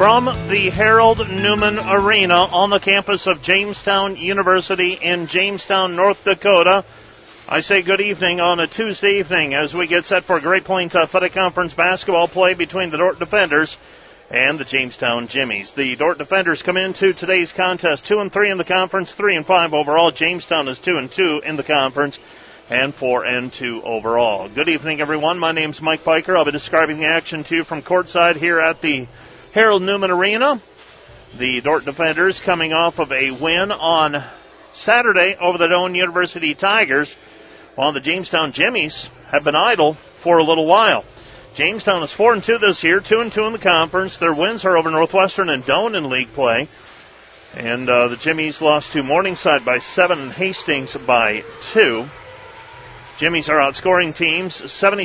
From the Harold Newman Arena on the campus of Jamestown University in Jamestown, North Dakota, I say good evening on a Tuesday evening as we get set for Great Plains Athletic Conference basketball play between the Dordt Defenders and the Jamestown Jimmies. The Dordt Defenders come into today's contest 2-3 in the conference, 3-5 overall. Jamestown is 2-2 in the conference and 4-2 overall. Good evening, everyone. My name's Mike Piker. I'll be describing the action to you from courtside here at the Harold Newman Arena. The Dordt Defenders coming off of a win on Saturday over the Doane University Tigers, while the Jamestown Jimmies have been idle for a little while. Jamestown is 4-2 this year, 2-2 in the conference. Their wins are over Northwestern and Doane in league play. And the Jimmies lost to Morningside by 7 and Hastings by 2. Jimmies are outscoring teams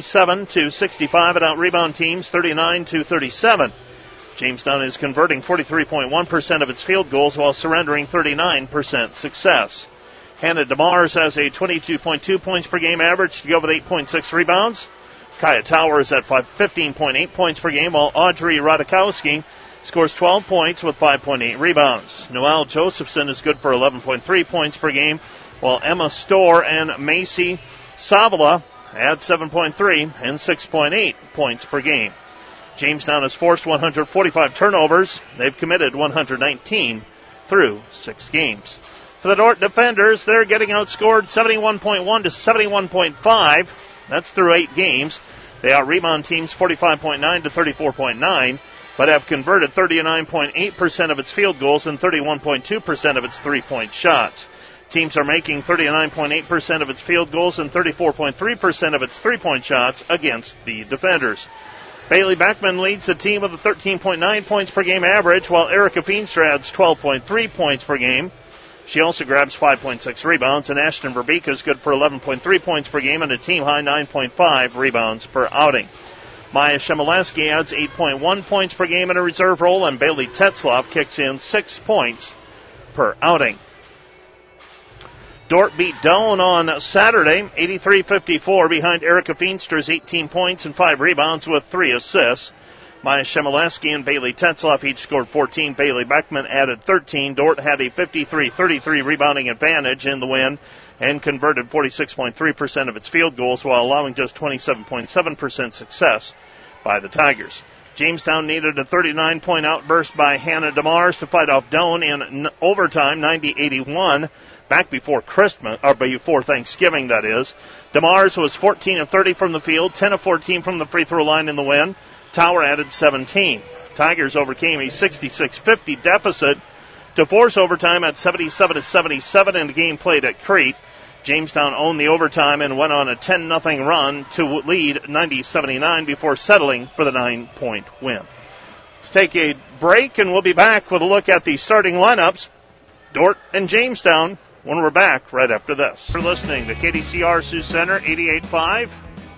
77-65 and out-rebound teams 39-37. Jamestown is converting 43.1% of its field goals while surrendering 39% success. Hannah DeMars has a 22.2 points per game average to go with 8.6 rebounds. Kaya Tower is at 15.8 points per game, while Audrey Radikowski scores 12 points with 5.8 rebounds. Noelle Josephson is good for 11.3 points per game, while Emma Storr and Macy Savala add 7.3 and 6.8 points per game. Jamestown has forced 145 turnovers. They've committed 119 through 6 games. For the Dordt Defenders, they're getting outscored 71.1 to 71.5. That's through 8 games. They out-rebound teams 45.9 to 34.9, but have converted 39.8% of its field goals and 31.2% of its three-point shots. Teams are making 39.8% of its field goals and 34.3% of its three-point shots against the Defenders. Bailey Beckman leads the team with a 13.9 points per game average, while Erica Feenstra adds 12.3 points per game. She also grabs 5.6 rebounds, and Ashton Verbeek is good for 11.3 points per game and a team-high 9.5 rebounds per outing. Maya Shemileski adds 8.1 points per game in a reserve role, and Bailey Tetzloff kicks in 6 points per outing. Dordt beat Doane on Saturday, 83-54, behind Erica Feenstra's 18 points and 5 rebounds with 3 assists. Maya Shemileski and Bailey Tetzloff each scored 14. Bailey Beckman added 13. Dordt had a 53-33 rebounding advantage in the win and converted 46.3% of its field goals while allowing just 27.7% success by the Tigers. Jamestown needed a 39-point outburst by Hannah DeMars to fight off Doane in overtime, 90-81. Back before Christmas, or before Thanksgiving, that is. DeMars was 14 of 30 from the field, 10 of 14 from the free throw line in the win. Tower added 17. Tigers overcame a 66-50 deficit to force overtime at 77-77 in the game played at Crete. Jamestown owned the overtime and went on a 10-0 run to lead 90-79 before settling for the 9-point win. Let's take a break, and we'll be back with a look at the starting lineups, Dordt and Jamestown, when we're back right after this. You're listening to KDCR Sioux Center 88.5.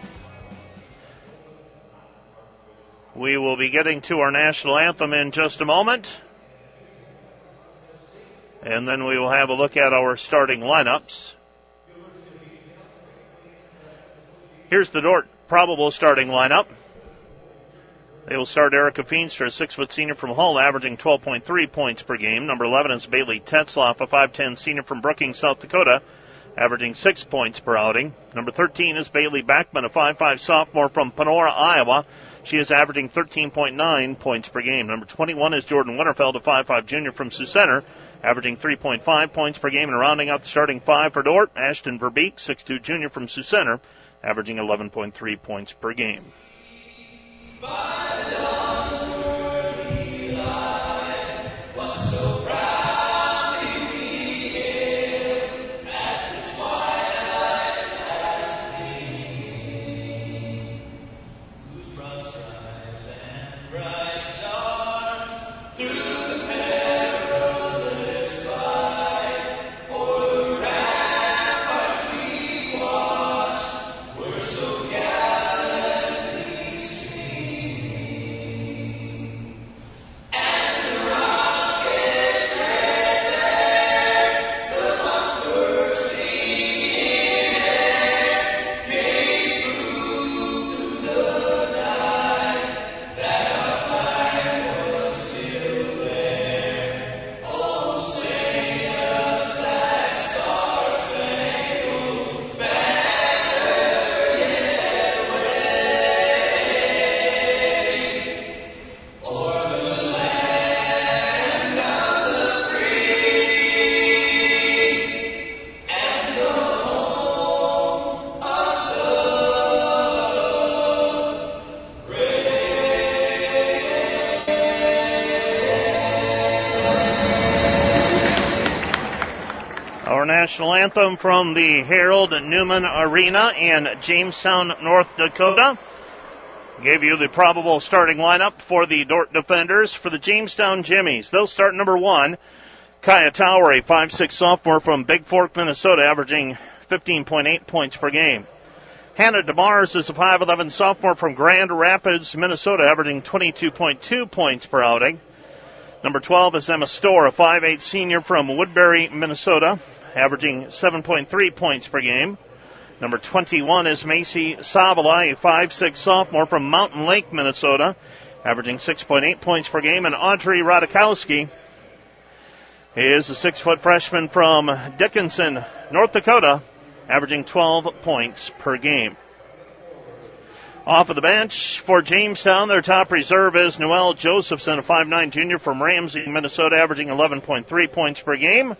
We will be getting to our national anthem in just a moment. And then we will have a look at our starting lineups. Here's the Dordt probable starting lineup. They will start Erica Feenstra, a 6-foot senior from Hull, averaging 12.3 points per game. Number 11 is Bailey Tetzloff, a 5'10 senior from Brookings, South Dakota, averaging 6 points per outing. Number 13 is Bailey Beckman, a 5'5 sophomore from Panora, Iowa. She is averaging 13.9 points per game. Number 21 is Jordan Winterfeld, a 5'5 junior from Sioux Center, averaging 3.5 points per game. And rounding out the starting 5 for Dordt, Ashton Verbeek, 6'2 junior from Sioux Center, averaging 11.3 points per game. Still national anthem from the Harold Newman Arena in Jamestown, North Dakota. Gave you the probable starting lineup for the Dordt Defenders. For the Jamestown Jimmies, they'll start number 1, Kaya Tower, a 5'6" sophomore from Big Fork, Minnesota, averaging 15.8 points per game. Hannah DeMars is a 5'11" sophomore from Grand Rapids, Minnesota, averaging 22.2 points per outing. Number 12 is Emma Storr, a 5'8" senior from Woodbury, Minnesota, averaging 7.3 points per game. Number 21 is Macy Savala, a 5'6" sophomore from Mountain Lake, Minnesota, averaging 6.8 points per game. And Audrey Radakowski is a 6-foot freshman from Dickinson, North Dakota, averaging 12 points per game. Off of the bench for Jamestown, their top reserve is Noelle Josephson, a 5'9" junior from Ramsey, Minnesota, averaging 11.3 points per game.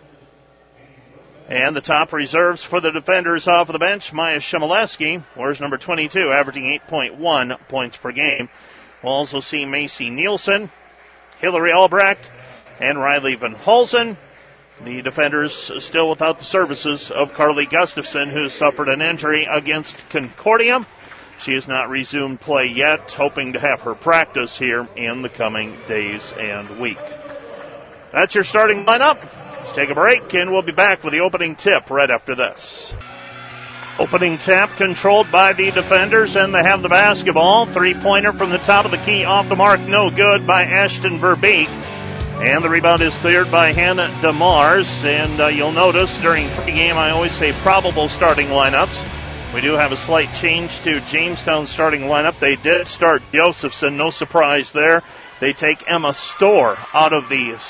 And the top reserves for the Defenders off of the bench, Maya Shimoleski, wears number 22, averaging 8.1 points per game. We'll also see Macy Nielsen, Hillary Albrecht, and Riley Van Hulsen. The Defenders still without the services of Carly Gustafson, who suffered an injury against Concordia. She has not resumed play yet, hoping to have her practice here in the coming days and week. That's your starting lineup. Let's take a break, and we'll be back with the opening tip right after this. Opening tap controlled by the Defenders, and they have the basketball. Three-pointer from the top of the key, off the mark, no good by Ashton Verbeek. And the rebound is cleared by Hannah DeMars. And you'll notice during pregame I always say probable starting lineups. We do have a slight change to Jamestown's starting lineup. They did start Josephson, no surprise there. They take Emma Storr out of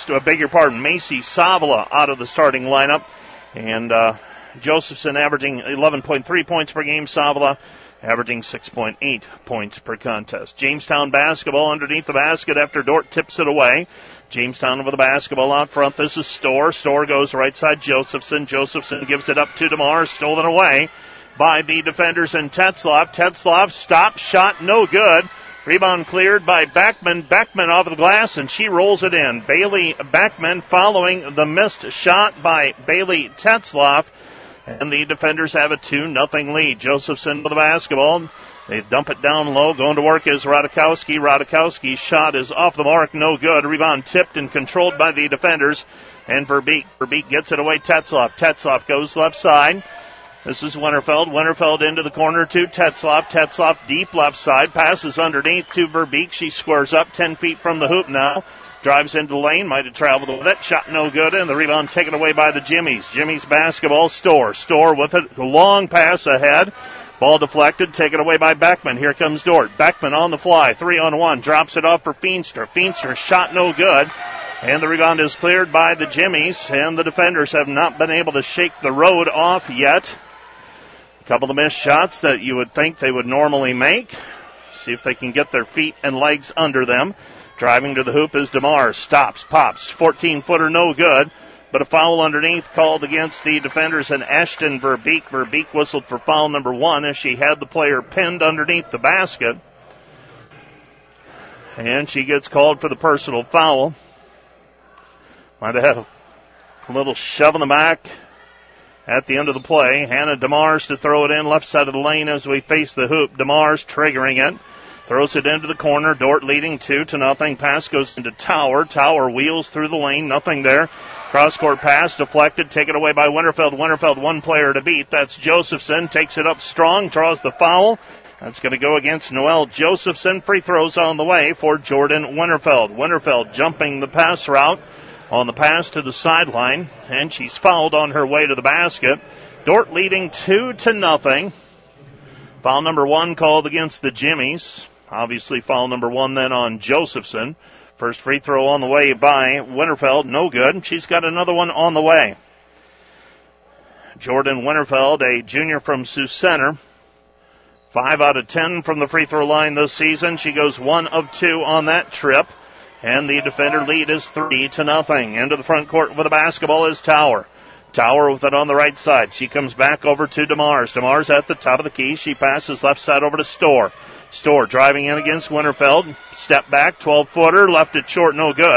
Macy Savala out of the starting lineup. And Josephson averaging 11.3 points per game. Savala averaging 6.8 points per contest. Jamestown basketball underneath the basket after Dordt tips it away. Jamestown with the basketball out front. This is Storr. Storr goes right side Josephson. Josephson gives it up to DeMar. Stolen away by the Defenders and Tetzloff. Tetzloff stop, shot no good. Rebound cleared by Backman. Backman off the glass, and she rolls it in. Bailey Backman following the missed shot by Bailey Tetzloff. And the Defenders have a 2-0 lead. Josephson with the basketball. They dump it down low. Going to work is Radakowski. Radakowski's shot is off the mark, no good. Rebound tipped and controlled by the Defenders. And Verbeek. Verbeek gets it away. Tetzloff. Tetzloff goes left side. This is Winterfeld. Winterfeld into the corner to Tetzloff. Tetzloff deep left side. Passes underneath to Verbeek. She squares up 10 feet from the hoop now. Drives into the lane. Might have traveled with it. Shot no good. And the rebound taken away by the Jimmies. Jimmies basketball. Storr. Storr with it. Long pass ahead. Ball deflected. Taken away by Beckman. Here comes Dordt. Beckman on the fly. 3-on-1. Drops it off for Feenstra. Feenstra shot no good. And the rebound is cleared by the Jimmies. And the Defenders have not been able to shake the road off yet. A couple of missed shots that you would think they would normally make. See if they can get their feet and legs under them. Driving to the hoop is DeMar. Stops, pops. 14-footer, no good. But a foul underneath called against the Defenders and Ashton Verbeek. Verbeek whistled for foul number 1 as she had the player pinned underneath the basket. And she gets called for the personal foul. Might have had a little shove in the back at the end of the play. Hannah DeMars to throw it in left side of the lane as we face the hoop. DeMars triggering it. Throws it into the corner. Dordt leading 2-0. Pass goes into Tower. Tower wheels through the lane. Nothing there. Cross-court pass deflected. Taken away by Winterfeld. Winterfeld one player to beat. That's Josephson. Takes it up strong. Draws the foul. That's going to go against Noelle Josephson. Free throws on the way for Jordan Winterfeld. Winterfeld jumping the pass route on the pass to the sideline. And she's fouled on her way to the basket. Dordt leading 2-0. Foul number 1 called against the Jimmies. Obviously, foul number 1 then on Josephson. First free throw on the way by Winterfeld. No good. She's got another one on the way. Jordan Winterfeld, a junior from Sioux Center. 5 out of 10 from the free throw line this season. She goes 1 of 2 on that trip. And the Defender lead is 3-0. Into the front court with the basketball is Tower. Tower with it on the right side. She comes back over to DeMars. DeMars at the top of the key. She passes left side over to Storr. Storr driving in against Winterfeld. Step back, 12-footer. Left it short, no good.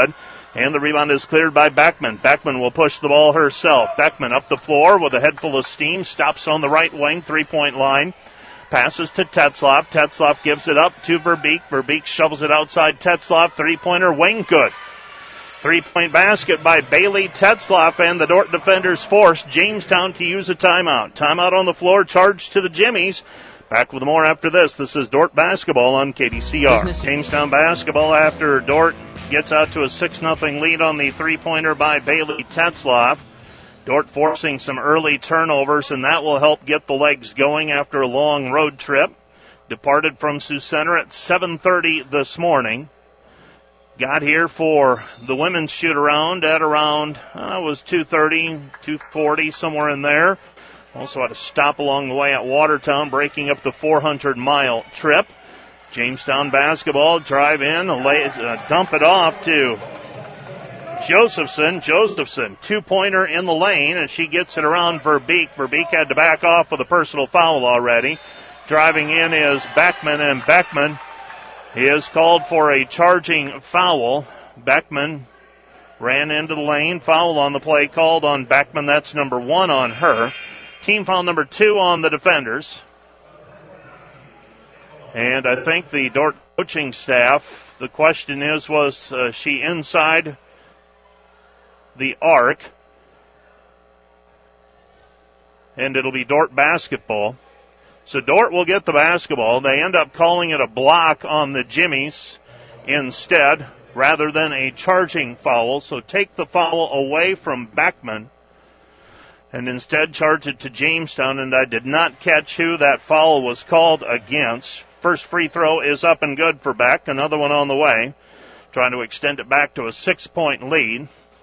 And the rebound is cleared by Beckman. Beckman will push the ball herself. Beckman up the floor with a head full of steam. Stops on the right wing, three-point line. Passes to Tetzloff. Tetzloff gives it up to Verbeek. Verbeek shovels it outside Tetzloff. Three-pointer, wing good. Three-point basket by Bailey Tetzloff, and the Dordt defenders force Jamestown to use a timeout. Timeout on the floor, charged to the Jimmies. Back with more after this. This is Dordt basketball on KDCR. Jamestown basketball after Dordt gets out to a 6-0 lead on the three-pointer by Bailey Tetzloff. Dordt forcing some early turnovers, and that will help get the legs going after a long road trip. Departed from Sioux Center at 7:30 this morning. Got here for the women's shoot-around at around, it was 2:30, 2:40, somewhere in there. Also had a stop along the way at Watertown, breaking up the 400-mile trip. Jamestown basketball, drive in, dump it off to Josephson. Josephson, two-pointer in the lane, and she gets it around Verbeek. Verbeek had to back off with a personal foul already. Driving in is Beckman, and Beckman is called for a charging foul. Beckman ran into the lane. Foul on the play called on Beckman. That's number 1 on her. Team foul number 2 on the defenders. And I think the Dordt coaching staff, the question is, was she inside the arc? And it'll be Dordt basketball. So Dordt will get the basketball. They end up calling it a block on the Jimmies instead, rather than a charging foul. So take the foul away from Beckman and instead charge it to Jamestown. And I did not catch who that foul was called against. First free throw is up and good for Beck. Another one on the way. Trying to extend it back to a 6-point lead.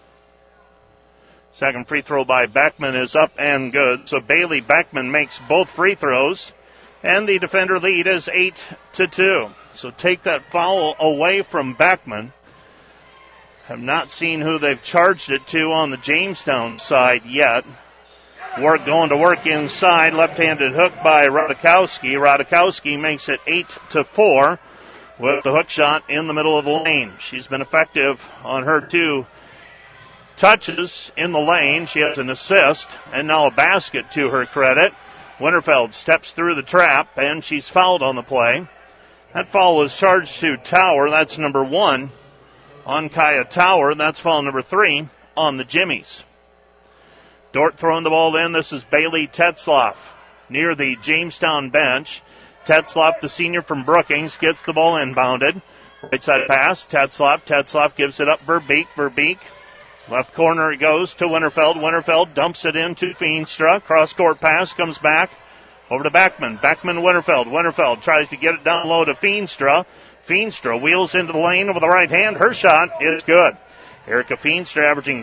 Second free throw by Beckman is up and good. So Bailey Beckman makes both free throws. And the defender lead is 8-2. So take that foul away from Beckman. Have not seen who they've charged it to on the Jamestown side yet. Going to work inside. Left-handed hook by Radikowski. Radikowski makes it 8-4 with the hook shot in the middle of the lane. She's been effective on her 2 touches in the lane. She has an assist and now a basket to her credit. Winterfeld steps through the trap, and she's fouled on the play. That foul was charged to Tower. That's number 1 on Kaya Tower. That's foul number 3 on the Jimmies. Dordt throwing the ball in. This is Bailey Tetzloff near the Jamestown bench. Tetzloff, the senior from Brookings, gets the ball inbounded. Right side pass. Tetzloff gives it up. Verbeek. Left corner it goes to Winterfeld. Winterfeld dumps it into Feenstra. Cross-court pass comes back over to Beckman. Winterfeld. Winterfeld tries to get it down low to Feenstra. Feenstra wheels into the lane with the right hand. Her shot is good. Erica Feenstra averaging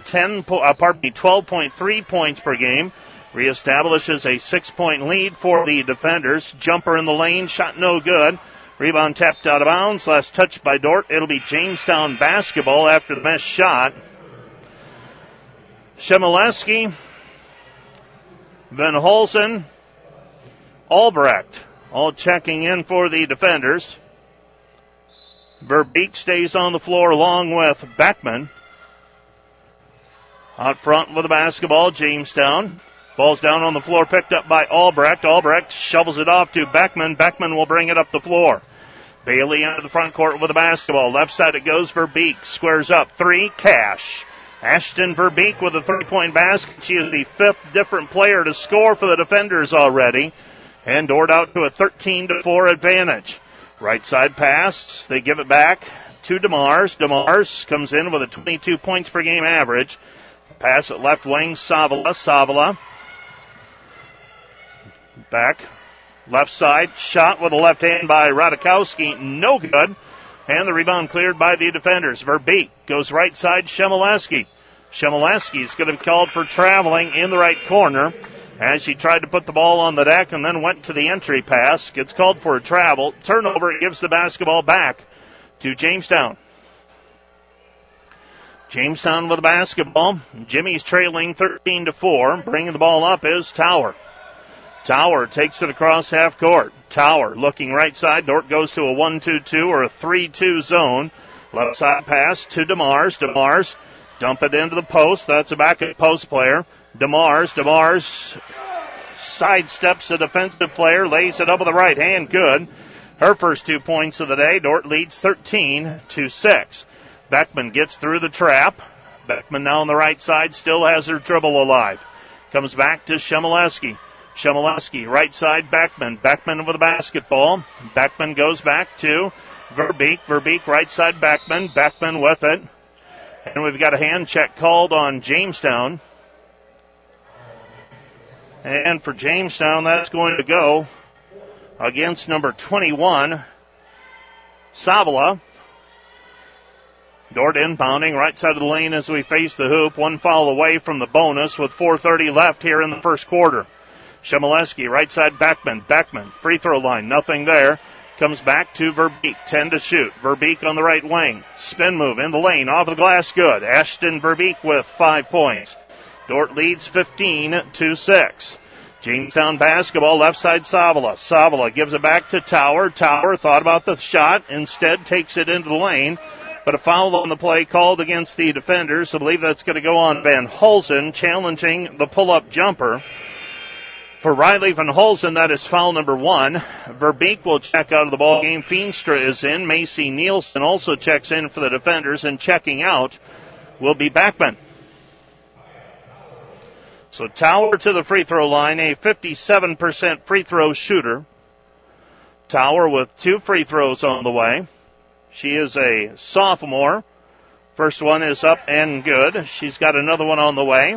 12.3 points per game. Reestablishes a 6-point lead for the defenders. Jumper in the lane. Shot no good. Rebound tapped out of bounds. Last touch by Dordt. It'll be Jamestown basketball after the missed shot. Shemileski, Van Holzen, Albrecht, all checking in for the defenders. Verbeek stays on the floor along with Beckman. Out front with the basketball, Jamestown. Ball's down on the floor, picked up by Albrecht. Albrecht shovels it off to Beckman. Beckman will bring it up the floor. Bailey into the front court with the basketball. Left side it goes, Verbeek squares up. 3, cash. Ashton Verbeek with a 3-point basket. She is the 5th different player to score for the defenders already. And Dordt out to a 13-4 advantage. Right side pass. They give it back to DeMars. DeMars comes in with a 22 points per game average. Pass at left wing, Savala. Back. Left side. Shot with a left hand by Radikowski. No good. And the rebound cleared by the defenders. Verbeek goes right side, Shemileski. Shemileski's going to be called for traveling in the right corner as she tried to put the ball on the deck and then went to the entry pass. Gets called for a travel. Turnover, gives the basketball back to Jamestown. Jamestown with the basketball. Jimmy's trailing 13-4. Bringing the ball up is Tower. Tower takes it across half court. Tower looking right side. Dordt goes to a 1-2-2 or a 3-2 zone. Left side pass to DeMars. DeMars dump it into the post. That's a back post player. DeMars sidesteps a defensive player, lays it up with the right hand. Good. Her first 2 points of the day. Dordt leads 13-6. Beckman gets through the trap. Beckman now on the right side, still has her dribble alive. Comes back to Shemileski. Shemileski, right side, Beckman. Beckman with the basketball. Beckman goes back to Verbeek. Verbeek, right side, Beckman. Beckman with it. And we've got a hand check called on Jamestown. And for Jamestown, that's going to go against number 21, Savala. Dordt inbounding right side of the lane as we face the hoop. One foul away from the bonus with 4:30 left here in the first quarter. Shemileski, right side, Beckman. Beckman, free throw line, nothing there. Comes back to Verbeek, 10 to shoot. Verbeek on the right wing. Spin move in the lane, off the glass, good. Ashton Verbeek with 5 points. Dordt leads 15-6. Jamestown basketball, left side, Savala. Savala gives it back to Tower. Tower thought about the shot, instead takes it into the lane. But a foul on the play called against the defenders. I believe that's going to go on Van Hulsen, challenging the pull-up jumper. For Riley Van Hulsen, that is foul number 1. Verbeek will check out of the ball game. Feenstra is in. Macy Nielsen also checks in for the defenders, and checking out will be Beckman. So Tower to the free throw line, a 57% free throw shooter. Tower with 2 free throws on the way. She is a sophomore. First one is up and good. She's got another one on the way.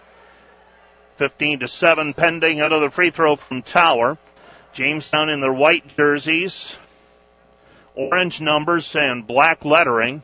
15-7 pending another free throw from Tower. Jamestown in their white jerseys, orange numbers and black lettering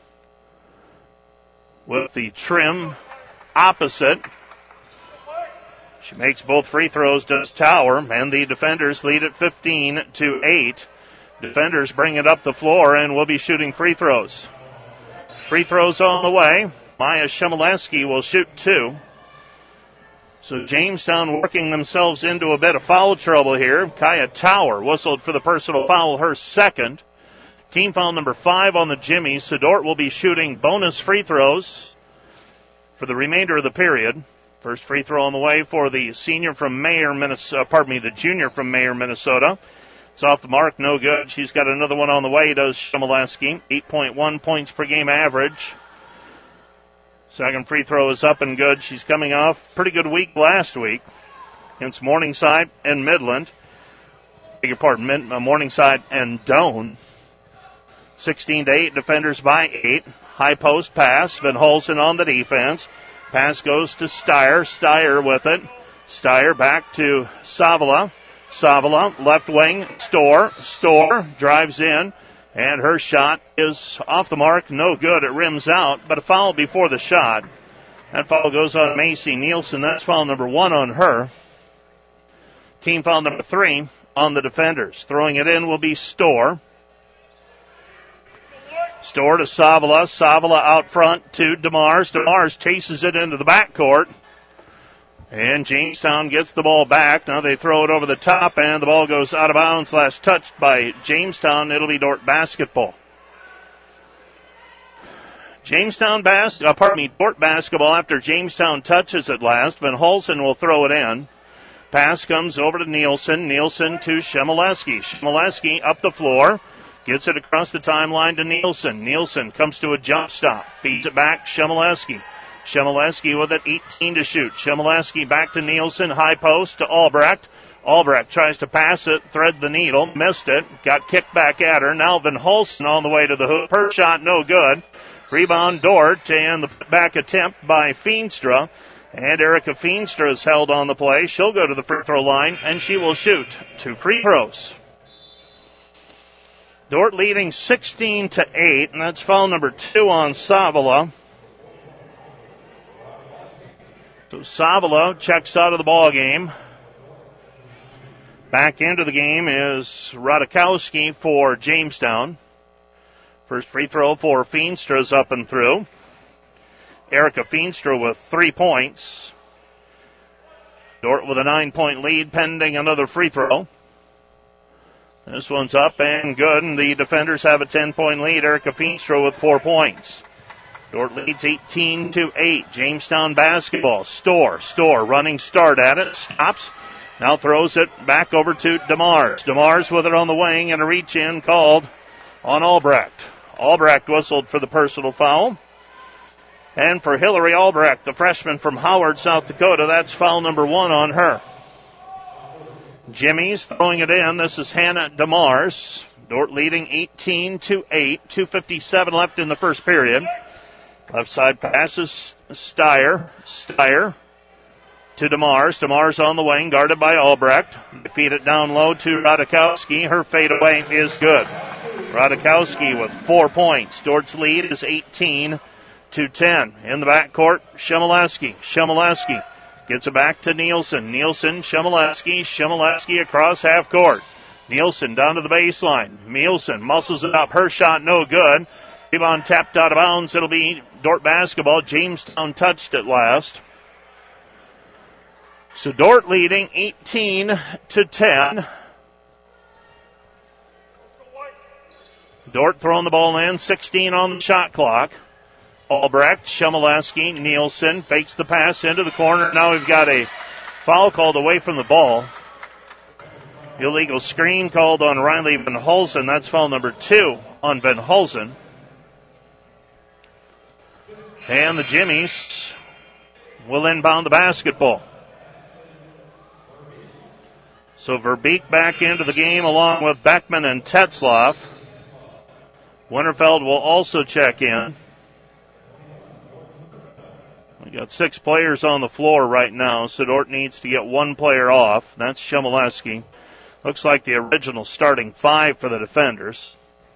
with the trim opposite. She makes both free throws, does Tower, and the defenders lead at 15-8. Defenders bring it up the floor and will be shooting free throws. Free throws on the way. Maya Shemileski will shoot 2. So Jamestown working themselves into a bit of foul trouble here. Kaya Tower whistled for the personal foul, her second. Team foul number 5 on the Jimmies. So Dordt will be shooting bonus free throws for the remainder of the period. First free throw on the way for the senior from Mayer, Minnesota. The junior from Mayer, Minnesota. It's off the mark, no good. She's got another one on the way, does Shemileski. 8.1 points per game average. Second free throw is up and good. She's coming off pretty good week last week against Morningside and Midland. Beg your pardon, Morningside and Doane. 16-8, defenders by 8. High post pass. Van Hulsen on the defense. Pass goes to Steyer. Steyer with it. Steyer back to Savala. Savala, left wing, Storr drives in, and her shot is off the mark, no good. It rims out, but a foul before the shot. That foul goes on Macy Nielsen. That's foul number 1 on her. Team foul number 3 on the defenders. Throwing it in will be Storr. Storr to Savala. Savala out front to DeMars. DeMars chases it into the backcourt. And Jamestown gets the ball back. Now they throw it over the top, and the ball goes out of bounds. Last touched by Jamestown. It'll be Dordt basketball. Dordt basketball after Jamestown touches it last. Van Hulsen will throw it in. Pass comes over to Nielsen. Nielsen to Shemileski. Shemileski up the floor. Gets it across the timeline to Nielsen. Nielsen comes to a jump stop. Feeds it back, Shemileski. Shemileski with it, 18 to shoot. Shemileski back to Nielsen, high post to Albrecht. Albrecht tries to pass it, thread the needle, missed it, got kicked back at her. Now Van Hulsen on the way to the hoop. Her shot no good. Rebound Dordt, and the back attempt by Feenstra. And Erica Feenstra is held on the play. She'll go to the free throw line, and she will shoot 2 free throws. Dordt leading 16-8, and that's foul number 2 on Savala. So Savala checks out of the ball game. Back into the game is Radakowski for Jamestown. First free throw for Feenstra's up and through. Erica Feenstra with 3 points. Dordt with a 9-point lead pending another free throw. This one's up and good, and the defenders have a 10-point lead. Erica Feenstra with 4 points. Dordt leads 18-8. Jamestown basketball. Storr running start at it. Stops. Now throws it back over to DeMars. DeMars with it on the wing and a reach-in called on Albrecht. Albrecht whistled for the personal foul. And for Hillary Albrecht, the freshman from Howard, South Dakota, that's foul number 1 on her. Jimmy's throwing it in. This is Hannah DeMars. Dordt leading 18-8. 2:57 left in the first period. Left side passes Steyer. Steyer to DeMars. DeMars on the wing, guarded by Albrecht. They feed it down low to Radikowski. Her fadeaway is good. Radikowski with 4 points. Dordt's lead is 18-10. In the backcourt, Shemileski. Shemileski gets it back to Nielsen. Nielsen, Shemileski. Shemileski across half court. Nielsen down to the baseline. Nielsen muscles it up. Her shot no good. Rebound tapped out of bounds. It'll be Dordt basketball. Jamestown touched it last. So Dordt leading 18-10. Dordt throwing the ball in. 16 on the shot clock. Albrecht, Shemileski, Nielsen fakes the pass into the corner. Now we've got a foul called away from the ball. Illegal screen called on Riley Van Hulsen. That's foul number 2 on Van Hulsen. And the Jimmies will inbound the basketball. So Verbeek back into the game along with Beckman and Tetzlaff. Winterfeld will also check in. We got 6 players on the floor right now, so Dordt needs to get 1 player off. That's Shemileski. Looks like the original starting 5 for the defenders.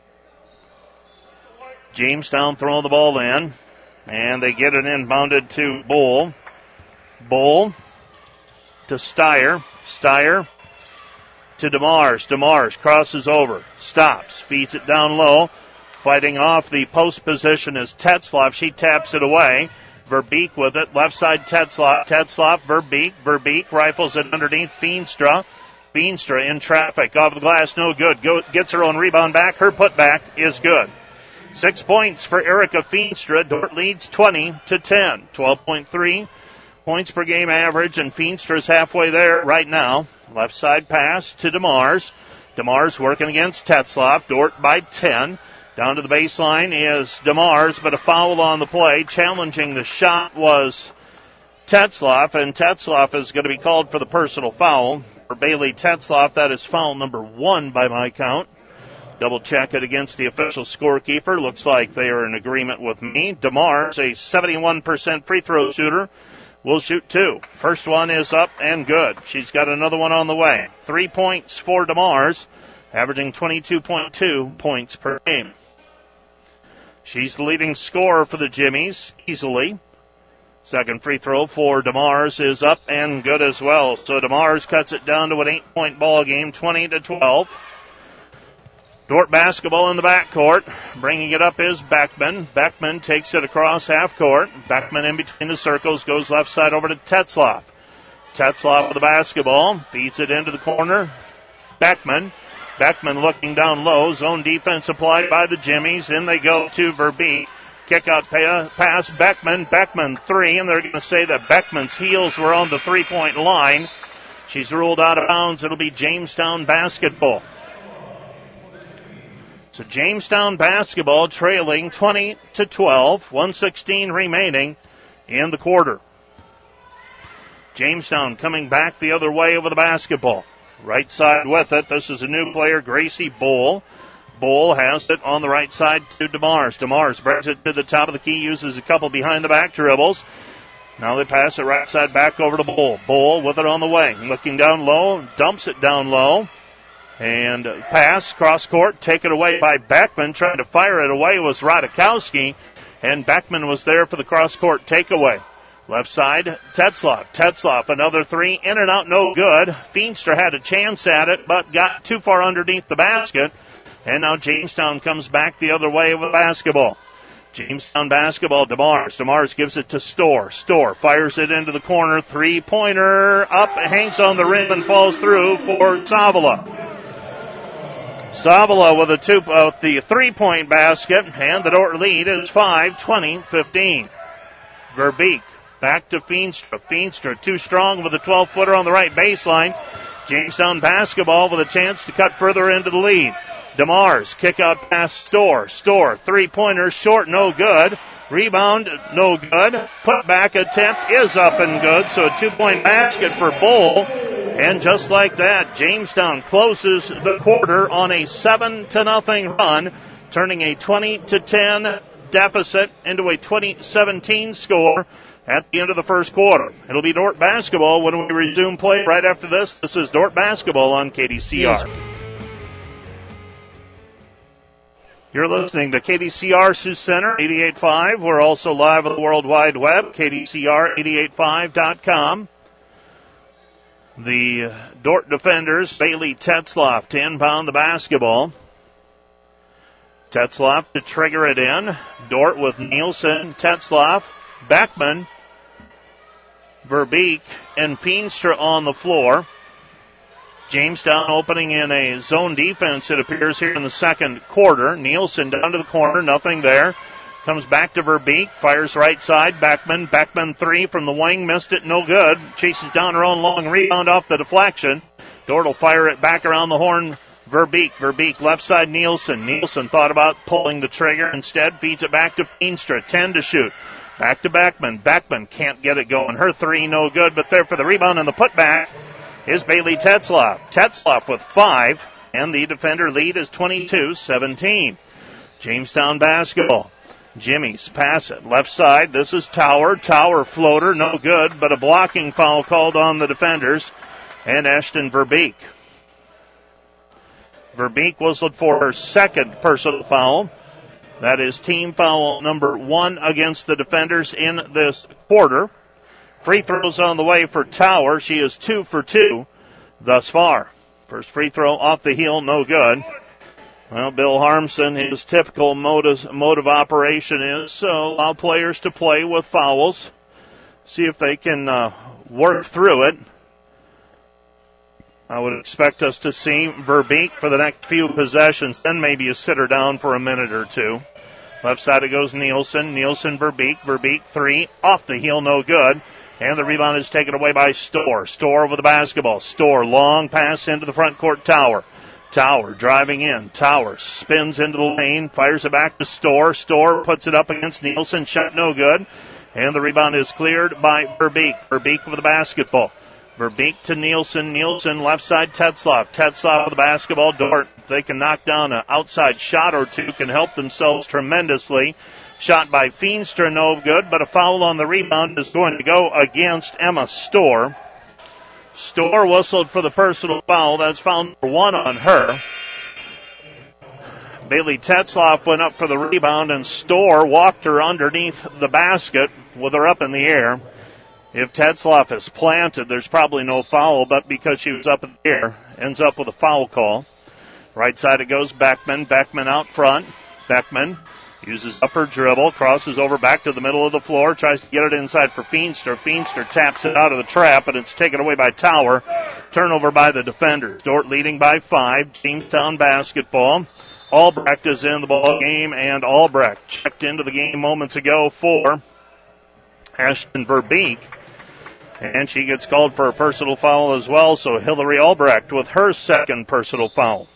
Jamestown throwing the ball in, and they get it inbounded to Bull. Bull to Steyer. Steyer to DeMars. DeMars crosses over, stops, feeds it down low. Fighting off the post position is Tetzlaff. She taps it away. Verbeek with it. Left side Tetzlaff. Tetzlaff, Verbeek. Verbeek rifles it underneath Feenstra. Feenstra in traffic. Off the glass, no good. Gets her own rebound back. Her putback is good. 6 points for Erica Feenstra. Dordt leads 20-10. 12.3 points per game average, and Feenstra's halfway there right now. Left side pass to DeMars. DeMars working against Tetzlaff. Dordt by 10. Down to the baseline is DeMars, but a foul on the play. Challenging the shot was Tetzlaff, and Tetzlaff is going to be called for the personal foul. For Bailey Tetzlaff, that is foul number 1 by my count. Double check it against the official scorekeeper. Looks like they are in agreement with me. DeMars, a 71% free throw shooter, will shoot 2. First one is up and good. She's got another one on the way. 3 points for DeMars, averaging 22.2 points per game. She's the leading scorer for the Jimmies, easily. Second free throw for DeMars is up and good as well. So DeMars cuts it down to an 8-point ball game, 20-12. Dordt basketball in the backcourt. Bringing it up is Beckman. Beckman takes it across half court. Beckman in between the circles, goes left side over to Tetzlaff. Tetzlaff with the basketball, feeds it into the corner. Beckman looking down low. Zone defense applied by the Jimmies. In they go to Verbeek. Kick out pass, Beckman. Beckman 3, and they're going to say that Beckman's heels were on the 3-point line. She's ruled out of bounds. It'll be Jamestown basketball. So Jamestown basketball trailing 20-12. 1:16 remaining in the quarter. Jamestown coming back the other way over the basketball. Right side with it. This is a new player, Gracie Bull. Bull has it on the right side to DeMars. DeMars brings it to the top of the key, uses a couple behind the back dribbles. Now they pass it right side back over to Bull. Bull with it on the wing. Looking down low, dumps it down low. And pass, cross court, taken away by Beckman. Trying to fire it away was Radikowski. And Beckman was there for the cross court takeaway. Left side, Tetzlaff. Tetzlaff, another 3, in and out, no good. Feenstra had a chance at it, but got too far underneath the basket. And now Jamestown comes back the other way with basketball. Jamestown basketball, DeMars. DeMars gives it to Storr. Storr fires it into the corner. 3-pointer up, hangs on the rim and falls through for Zavala. Zavala with the 3-point basket, and the Dordt lead is 5-20-15. Verbeek back to Feenstra. Feenstra too strong with a 12-footer on the right baseline. Jamestown basketball with a chance to cut further into the lead. DeMars kick out past Storr. Storr 3-pointer short, no good. Rebound, no good. Put back attempt is up and good. So a 2-point basket for Bull. And just like that, Jamestown closes the quarter on a 7-0 run, turning a 20-10 deficit into a 20-17 score at the end of the first quarter. It'll be Dordt basketball when we resume play right after this. This is Dordt basketball on KDCR. Yes. You're listening to KDCR Sioux Center 88.5. We're also live on the World Wide Web, KDCR885.com. The Dordt defenders, Bailey Tetzloff, to inbound the basketball. Tetzloff to trigger it in. Dordt with Nielsen, Tetzloff, Beckman, Verbeek, and Feenstra on the floor. Jamestown opening in a zone defense, it appears, here in the second quarter. Nielsen down to the corner, nothing there. Comes back to Verbeek, fires right side. Beckman 3 from the wing, missed it, no good. Chases down her own long rebound off the deflection. Dordt will fire it back around the horn. Verbeek left side Nielsen. Nielsen thought about pulling the trigger. Instead, feeds it back to Feenstra. 10 to shoot. Back to Beckman. Beckman can't get it going. Her 3, no good, but there for the rebound and the putback is Bailey Tetzloff. Tetzloff with 5, and the defender lead is 22-17. Jamestown basketball. Jimmy's pass it. Left side, this is Tower. Tower floater, no good, but a blocking foul called on the defenders, and Ashton Verbeek. Verbeek whistled for her second personal foul. That is team foul number 1 against the defenders in this quarter. Free throws on the way for Tower. She is 2 for 2 thus far. First free throw off the heel, no good. Well, Bill Harmson, his typical mode of operation is allow players to play with fouls. See if they can work through it. I would expect us to see Verbeek for the next few possessions, then maybe a sitter down for a minute or two. Left side it goes Nielsen. Nielsen, Verbeek. Verbeek 3, off the heel, no good. And the rebound is taken away by Storr. Storr with the basketball. Storr, long pass into the front court. Tower. Tower driving in. Tower spins into the lane, fires it back to Storr. Storr puts it up against Nielsen. Shot no good. And the rebound is cleared by Verbeek. Verbeek with the basketball. Verbeek to Nielsen. Nielsen left side Tetzloff. Tetzloff with the basketball. Dordt, if they can knock down an outside shot or two, can help themselves tremendously. Shot by Feenstra, no good, but a foul on the rebound is going to go against Emma Storr. Storr whistled for the personal foul. That's foul number 1 on her. Bailey Tetzloff went up for the rebound, and Storr walked her underneath the basket with her up in the air. If Tetzloff is planted, there's probably no foul, but because she was up in the air, ends up with a foul call. Right side it goes Beckman. Beckman out front. Beckman uses up her dribble, crosses over back to the middle of the floor, tries to get it inside for Feenstra. Feenstra taps it out of the trap, and it's taken away by Tower. Turnover by the defenders. Dordt leading by 5. Jamestown basketball. Albrecht is in the ball game, and Albrecht checked into the game moments ago for Ashton Verbeek. And she gets called for a personal foul as well, so Hillary Albrecht with her second personal foul.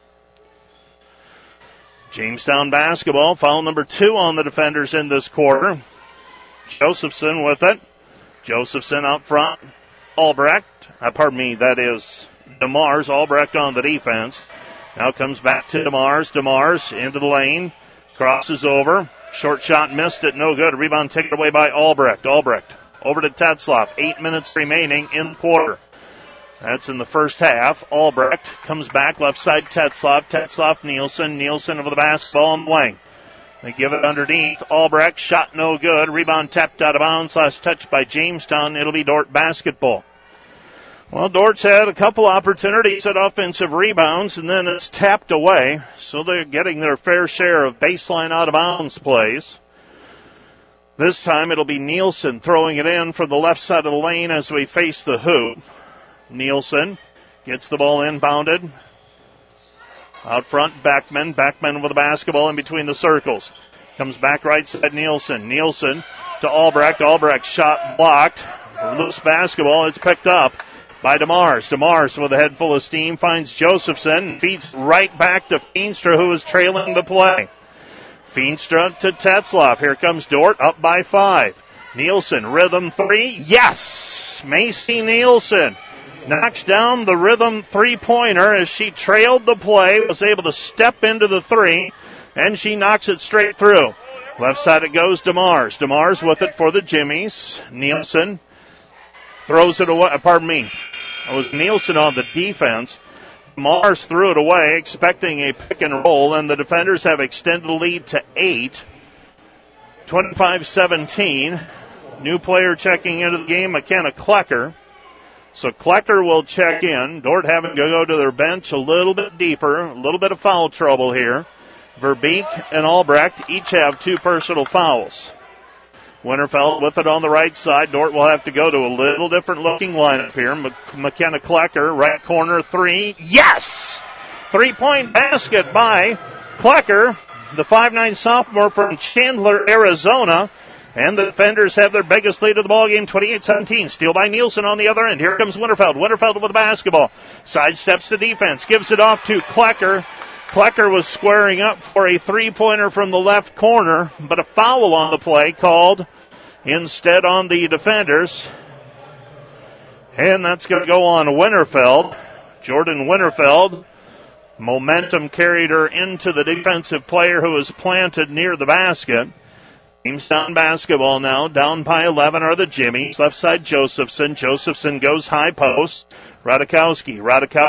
Jamestown basketball, foul number 2 on the defenders in this quarter. Josephson with it. Josephson out front. Albrecht, that is DeMars. Albrecht on the defense. Now comes back to DeMars. DeMars into the lane. Crosses over. Short shot, missed it, no good. Rebound taken away by Albrecht. Albrecht over to Tetzloff. 8 minutes remaining in the quarter. That's in the first half. Albrecht comes back, left side Tetzloff. Tetzloff, Nielsen. Nielsen over the basketball on the wing. They give it underneath. Albrecht, shot no good. Rebound tapped out of bounds. Last touch by Jamestown. It'll be Dordt basketball. Well, Dordt's had a couple opportunities at offensive rebounds, and then it's tapped away. So they're getting their fair share of baseline out of bounds plays. This time it'll be Nielsen throwing it in from the left side of the lane as we face the hoop. Nielsen gets the ball inbounded Out front, Beckman. Beckman with the basketball in between the circles. Comes back right side, Nielsen. Nielsen to Albrecht. Albrecht shot blocked. Loose basketball. It's picked up by DeMars. DeMars with a head full of steam finds Josephson. Feeds right back to Feenstra, who is trailing the play. Feenstra to Tetzlaff. Here comes Dort up by 5. Nielsen, rhythm 3. Yes! Macy Nielsen knocks down the rhythm three-pointer as she trailed the play, was able to step into the 3, and she knocks it straight through. Left side it goes, DeMars. DeMars with it for the Jimmies. Nielsen throws it away. It was Nielsen on the defense. DeMars threw it away, expecting a pick and roll, and the defenders have extended the lead to 8. 25-17. New player checking into the game, McKenna Klecker. So Klecker will check in. Dort having to go to their bench a little bit deeper, a little bit of foul trouble here. Verbeek and Albrecht each have 2 personal fouls. Winterfeld with it on the right side. Dort will have to go to a little different looking lineup here. McKenna Klecker, right corner 3. Yes! 3-point basket by Klecker, the 5'9 sophomore from Chandler, Arizona. And the defenders have their biggest lead of the ballgame, 28-17. Steal by Nielsen on the other end. Here comes Winterfeld. Winterfeld with the basketball. Sidesteps the defense. Gives it off to Klecker. Klecker was squaring up for a 3-pointer from the left corner, but a foul on the play called instead on the defenders. And that's going to go on Winterfeld. Jordan Winterfeld. Momentum carried her into the defensive player who was planted near the basket. Jamestown basketball now. Down by 11 are the Jimmies. Left side Josephson. Josephson goes high post. Radikowski.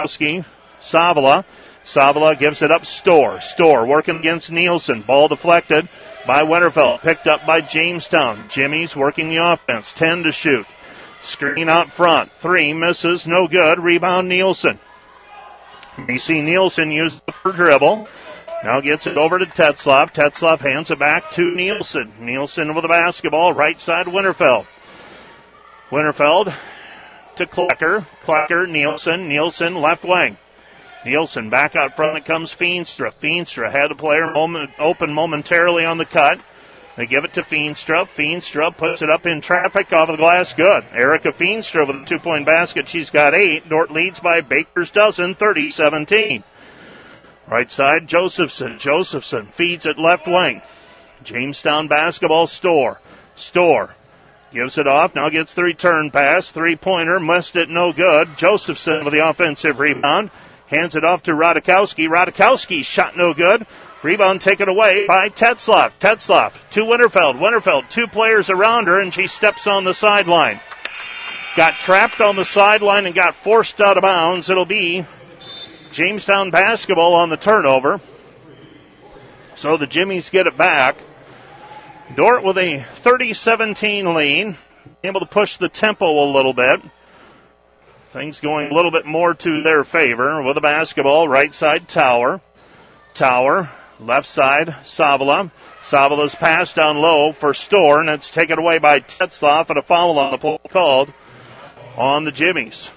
Savala. Savala gives it up. Storr working against Nielsen. Ball deflected by Winterfeld. Picked up by Jamestown. Jimmy's working the offense. 10 to shoot. Screen out front. 3 misses. No good. Rebound Nielsen. Macy Nielsen used the dribble. Now gets it over to Tetzlaff. Tetzlaff hands it back to Nielsen. Nielsen with the basketball. Right side Winterfeld. Winterfeld to Klecker. Klecker, Nielsen. Nielsen left wing. Nielsen back out front. It comes Feenstra. Feenstra had the player open momentarily on the cut. They give it to Feenstra. Feenstra puts it up in traffic off of the glass. Good. Erica Feenstra with a 2-point basket. She's got 8. Dort leads by Baker's dozen, 30-17. Right side, Josephson. Josephson feeds it left wing. Jamestown basketball, Storr. Storr gives it off. Now gets the return pass. 3-pointer. Missed it. No good. Josephson with the offensive rebound. Hands it off to Radikowski. Radikowski shot no good. Rebound taken away by Tetzlaff. Tetzlaff to Winterfeld. Winterfeld, 2 players around her, and she steps on the sideline. Got trapped on the sideline and got forced out of bounds. It'll be Jamestown basketball on the turnover. So the Jimmies get it back. Dort with a 30-17 lead. Able to push the tempo a little bit. Things going a little bit more to their favor with the basketball. Right side, Tower. Tower, left side, Savala. Savala's pass down low for Storr, and it's taken away by Tetzlaff, and a foul on the play called on the Jimmies.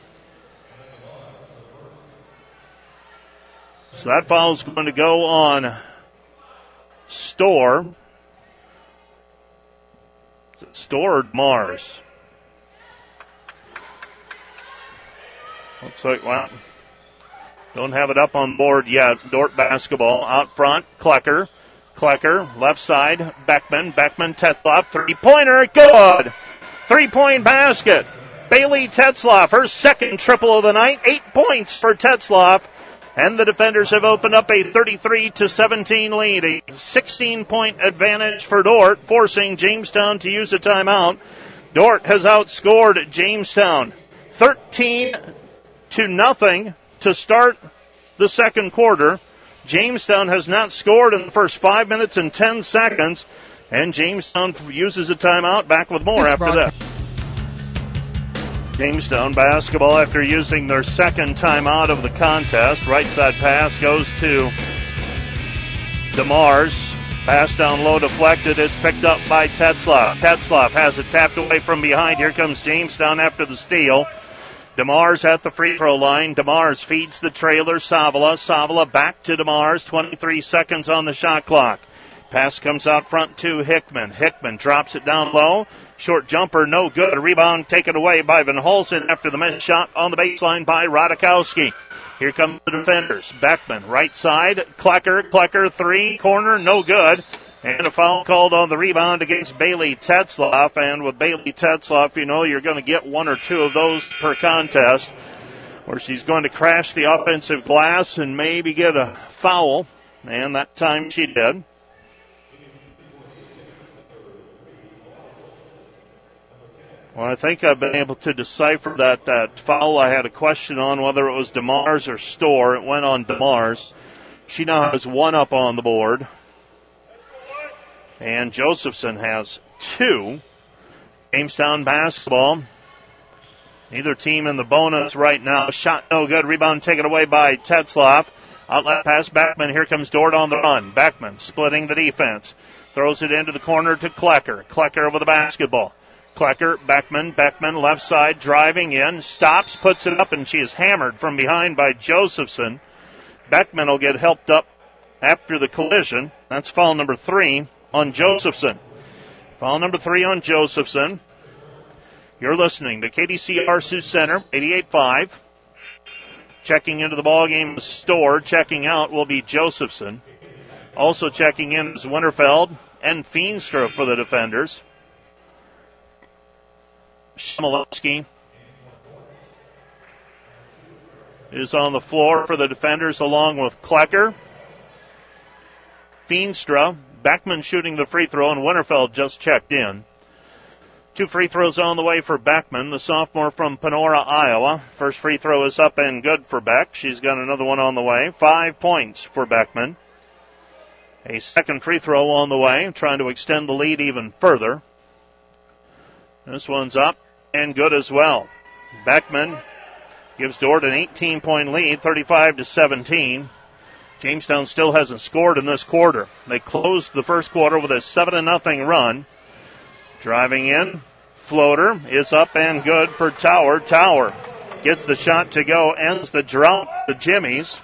So that foul is going to go on Storr. Is it Storr or Mars? Looks like, well, don't have it up on board yet. Dort basketball out front. Klecker. Klecker, left side. Beckman. Beckman, Tetzlaff. 3-pointer. Good. 3-point basket. Bailey Tetzlaff, her second triple of the night. 8 points for Tetzlaff. And the defenders have opened up a 33-17 lead. A 16-point advantage for Dort, forcing Jamestown to use a timeout. Dort has outscored Jamestown 13-0 to start the second quarter. Jamestown has not scored in the first 5 minutes and 10 seconds. And Jamestown uses a timeout. Back with more after that. Jamestown basketball after using their second timeout of the contest. Right side pass goes to DeMars. Pass down low, deflected. It's picked up by Tetzlaff. Tetzlaff has it tapped away from behind. Here comes Jamestown after the steal. DeMars at the free throw line. DeMars feeds the trailer, Savala. Savala back to DeMars. 23 seconds on the shot clock. Pass comes out front to Hickman. Hickman drops it down low. Short jumper, no good. A rebound taken away by Van Holzen after the missed shot on the baseline by Radikowski. Here come the defenders. Beckman, right side. Klecker, three, corner, no good. And a foul called on the rebound against Bailey Tetzloff. And with Bailey Tetzloff, you know you're going to get one or two of those per contest, where she's going to crash the offensive glass and maybe get a foul. And that time she did. Well, I think I've been able to decipher that foul. I had a question on whether it was DeMars or Storr. It went on DeMars. She now has one up on the board. And Josephson has two. Jamestown basketball. Neither team in the bonus right now. Shot no good. Rebound taken away by Tetzloff. Outlet pass Beckman. Here comes Dort on the run. Beckman splitting the defense. Throws it into the corner to Klecker. Klecker over the basketball. Klecker, Beckman left side driving in. Stops, puts it up, and she is hammered from behind by Josephson. Beckman will get helped up after the collision. That's foul number 3 on Josephson. Foul number 3 on Josephson. You're listening to KDCR Sioux Center, 88.5. Checking into the ballgame is Storr. Checking out will be Josephson. Also checking in is Winterfeld and Feenstra for the defenders. Shemolowski is on the floor for the defenders along with Klecker. Feenstra, Beckman shooting the free throw, and Winterfeld just checked in. 2 free throws on the way for Beckman, the sophomore from Panora, Iowa. First free throw is up and good for Beck. She's got another one on the way. 5 points for Beckman. A second free throw on the way, trying to extend the lead even further. This one's up and good as well. Beckman gives Dort an 18-point lead, 35-17. Jamestown still hasn't scored in this quarter. They closed the first quarter with a 7-0 run. Driving in, floater is up and good for Tower. Tower gets the shot to go, ends the drought, the Jimmies,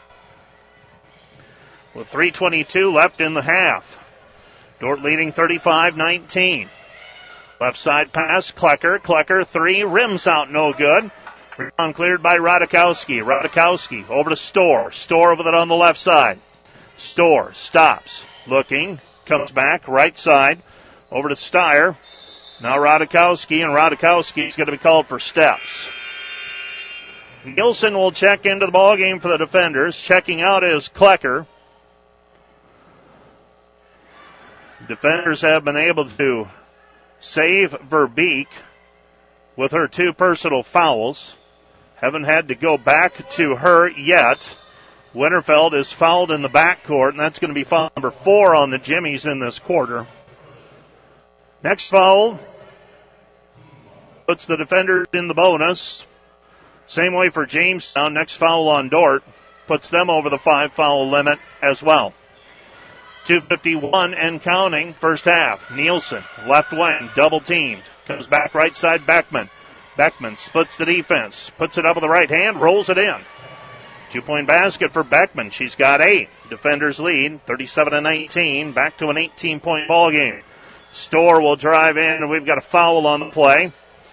with 3:22 left in the half. Dort leading 35-19. Left side pass, Klecker. Klecker, 3, rims out, no good. Rebound cleared by Radikowski. Radikowski over to Storr. Storr with it on the left side. Storr stops, looking, comes back, right side, over to Steyer. Now Radikowski, and Radikowski is going to be called for steps. Nielsen will check into the ballgame for the defenders. Checking out is Klecker. Defenders have been able to save Verbeek with her 2 personal fouls. Haven't had to go back to her yet. Winterfeld is fouled in the backcourt, and that's going to be foul number 4 on the Jimmies in this quarter. Next foul puts the defenders in the bonus. Same way for Jamestown. Next foul on Dort puts them over the 5-foul limit as well. 2:51 and counting, first half. Nielsen, left wing, double teamed. Comes back right side, Beckman. Beckman splits the defense, puts it up with the right hand, rolls it in. 2-point basket for Beckman. She's got 8. Defenders lead, 37-19. Back to an 18-point ball game. Storr will drive in, and we've got a foul on the play.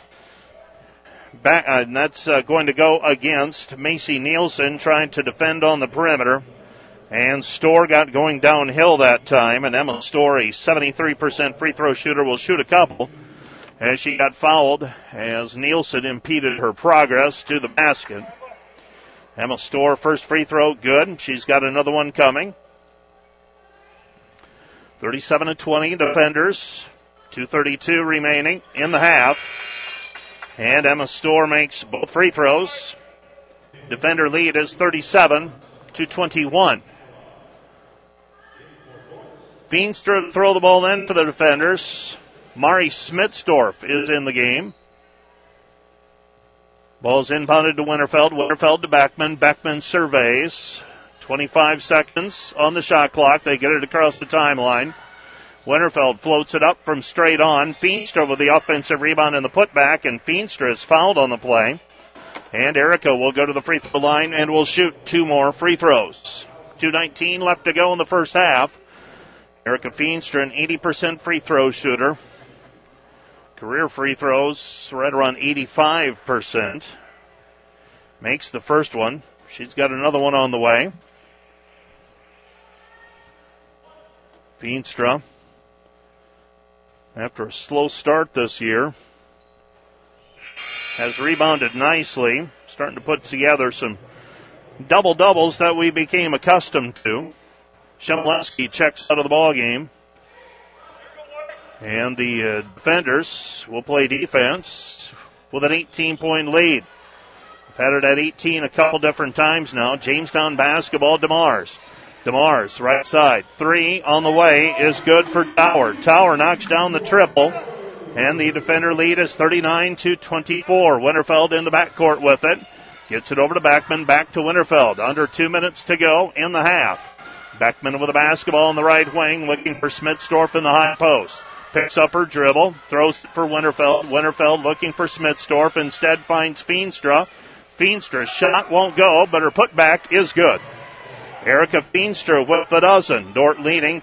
And that's going to go against Macy Nielsen, trying to defend on the perimeter. And Storr got going downhill that time, and Emma Storr, a 73% free throw shooter, will shoot a couple as she got fouled as Nielsen impeded her progress to the basket. Emma Storr, first free throw, good. She's got another one coming. 37-20 defenders, 2:32 remaining in the half. And Emma Storr makes both free throws. Defender lead is 37-21. Feenstra throw the ball in for the defenders. Mari Smitsdorf is in the game. Ball's inbounded to Winterfeld. Winterfeld to Beckman. Beckman surveys. 25 seconds on the shot clock. They get it across the timeline. Winterfeld floats it up from straight on. Feenstra with the offensive rebound and the putback, and Feenstra is fouled on the play. And Erica will go to the free throw line and will shoot 2 more free throws. 2:19 left to go in the first half. Erica Feenstra, an 80% free throw shooter. Career free throws right around 85%. Makes the first one. She's got another one on the way. Feenstra, after a slow start this year, has rebounded nicely, starting to put together some double-doubles that we became accustomed to. Shemleski checks out of the ball game. And the defenders will play defense with an 18-point lead. We've had it at 18 a couple different times now. Jamestown basketball, DeMars. DeMars, right side. 3 on the way is good for Tower. Tower knocks down the triple. And the defender lead is 39-24. Winterfeld in the backcourt with it. Gets it over to Beckman. Back to Winterfeld. Under 2 minutes to go in the half. Beckman with a basketball in the right wing, looking for Smitsdorf in the high post. Picks up her dribble, throws it for Winterfeld. Winterfeld looking for Smitsdorf. Instead finds Feenstra. Feenstra's shot won't go, but her putback is good. Erica Feenstra with the dozen. Dordt leading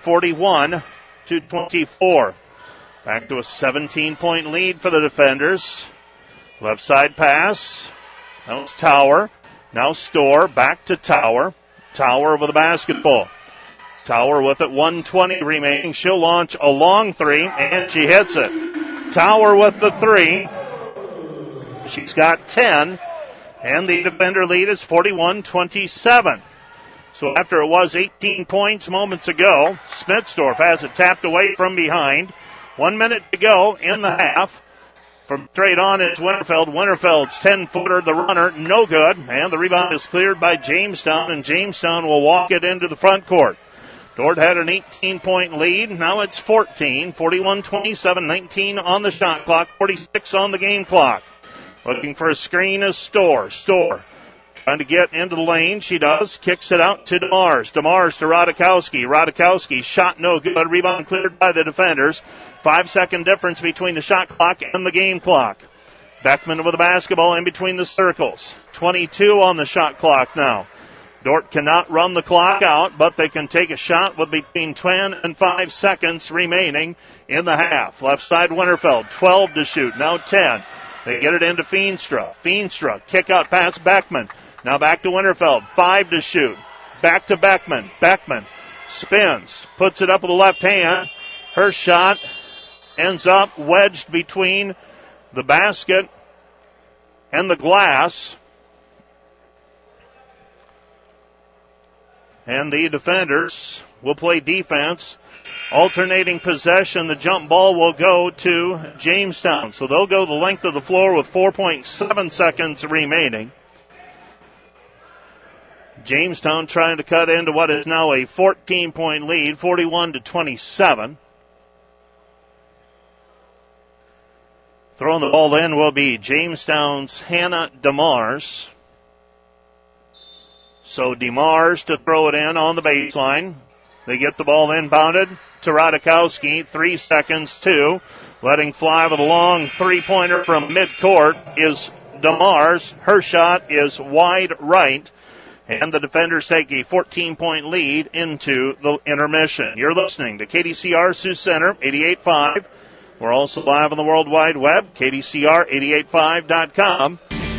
41-24. Back to a 17-point lead for the defenders. Left side pass. Now it's Tower. Now Storr. Back to Tower. Tower with the basketball. Tower with it. 1:20 remaining. She'll launch a long 3, and she hits it. Tower with the 3. She's got 10, and the defender lead is 41-27. So after it was 18 points moments ago, Smitsdorf has it tapped away from behind. 1 minute to go in the half. From straight on is Winterfeld. Winterfeld's 10-footer, the runner, no good. And the rebound is cleared by Jamestown, and Jamestown will walk it into the front court. Dordt had an 18-point lead. Now it's 14, 41-27, 19 on the shot clock, 46 on the game clock. Looking for a screen is Storr. Storr trying to get into the lane. She does. Kicks it out to DeMars. DeMars to Radikowski. Radikowski shot no good. Rebound cleared by the defenders. 5-second difference between the shot clock and the game clock. Beckman with the basketball in between the circles. 22 on the shot clock now. Dordt cannot run the clock out, but they can take a shot with between 10 and 5 seconds remaining in the half. Left side Winterfeld, 12 to shoot, now 10. They get it into Feenstra. Feenstra, kick out past Beckman. Now back to Winterfeld, 5 to shoot. Back to Beckman. Beckman spins, puts it up with the left hand. Her shot ends up wedged between the basket and the glass. And the defenders will play defense. Alternating possession, the jump ball will go to Jamestown. So they'll go the length of the floor with 4.7 seconds remaining. Jamestown trying to cut into what is now a 14-point lead, 41-27. Throwing the ball in will be Jamestown's Hannah DeMars. So DeMars to throw it in on the baseline. They get the ball inbounded to Radikowski. 3 seconds, 2. Letting fly with a long three-pointer from midcourt is DeMars. Her shot is wide right. And the defenders take a 14-point lead into the intermission. You're listening to KDCR Sioux Center, 88.5. We're also live on the World Wide Web, KDCR885.com.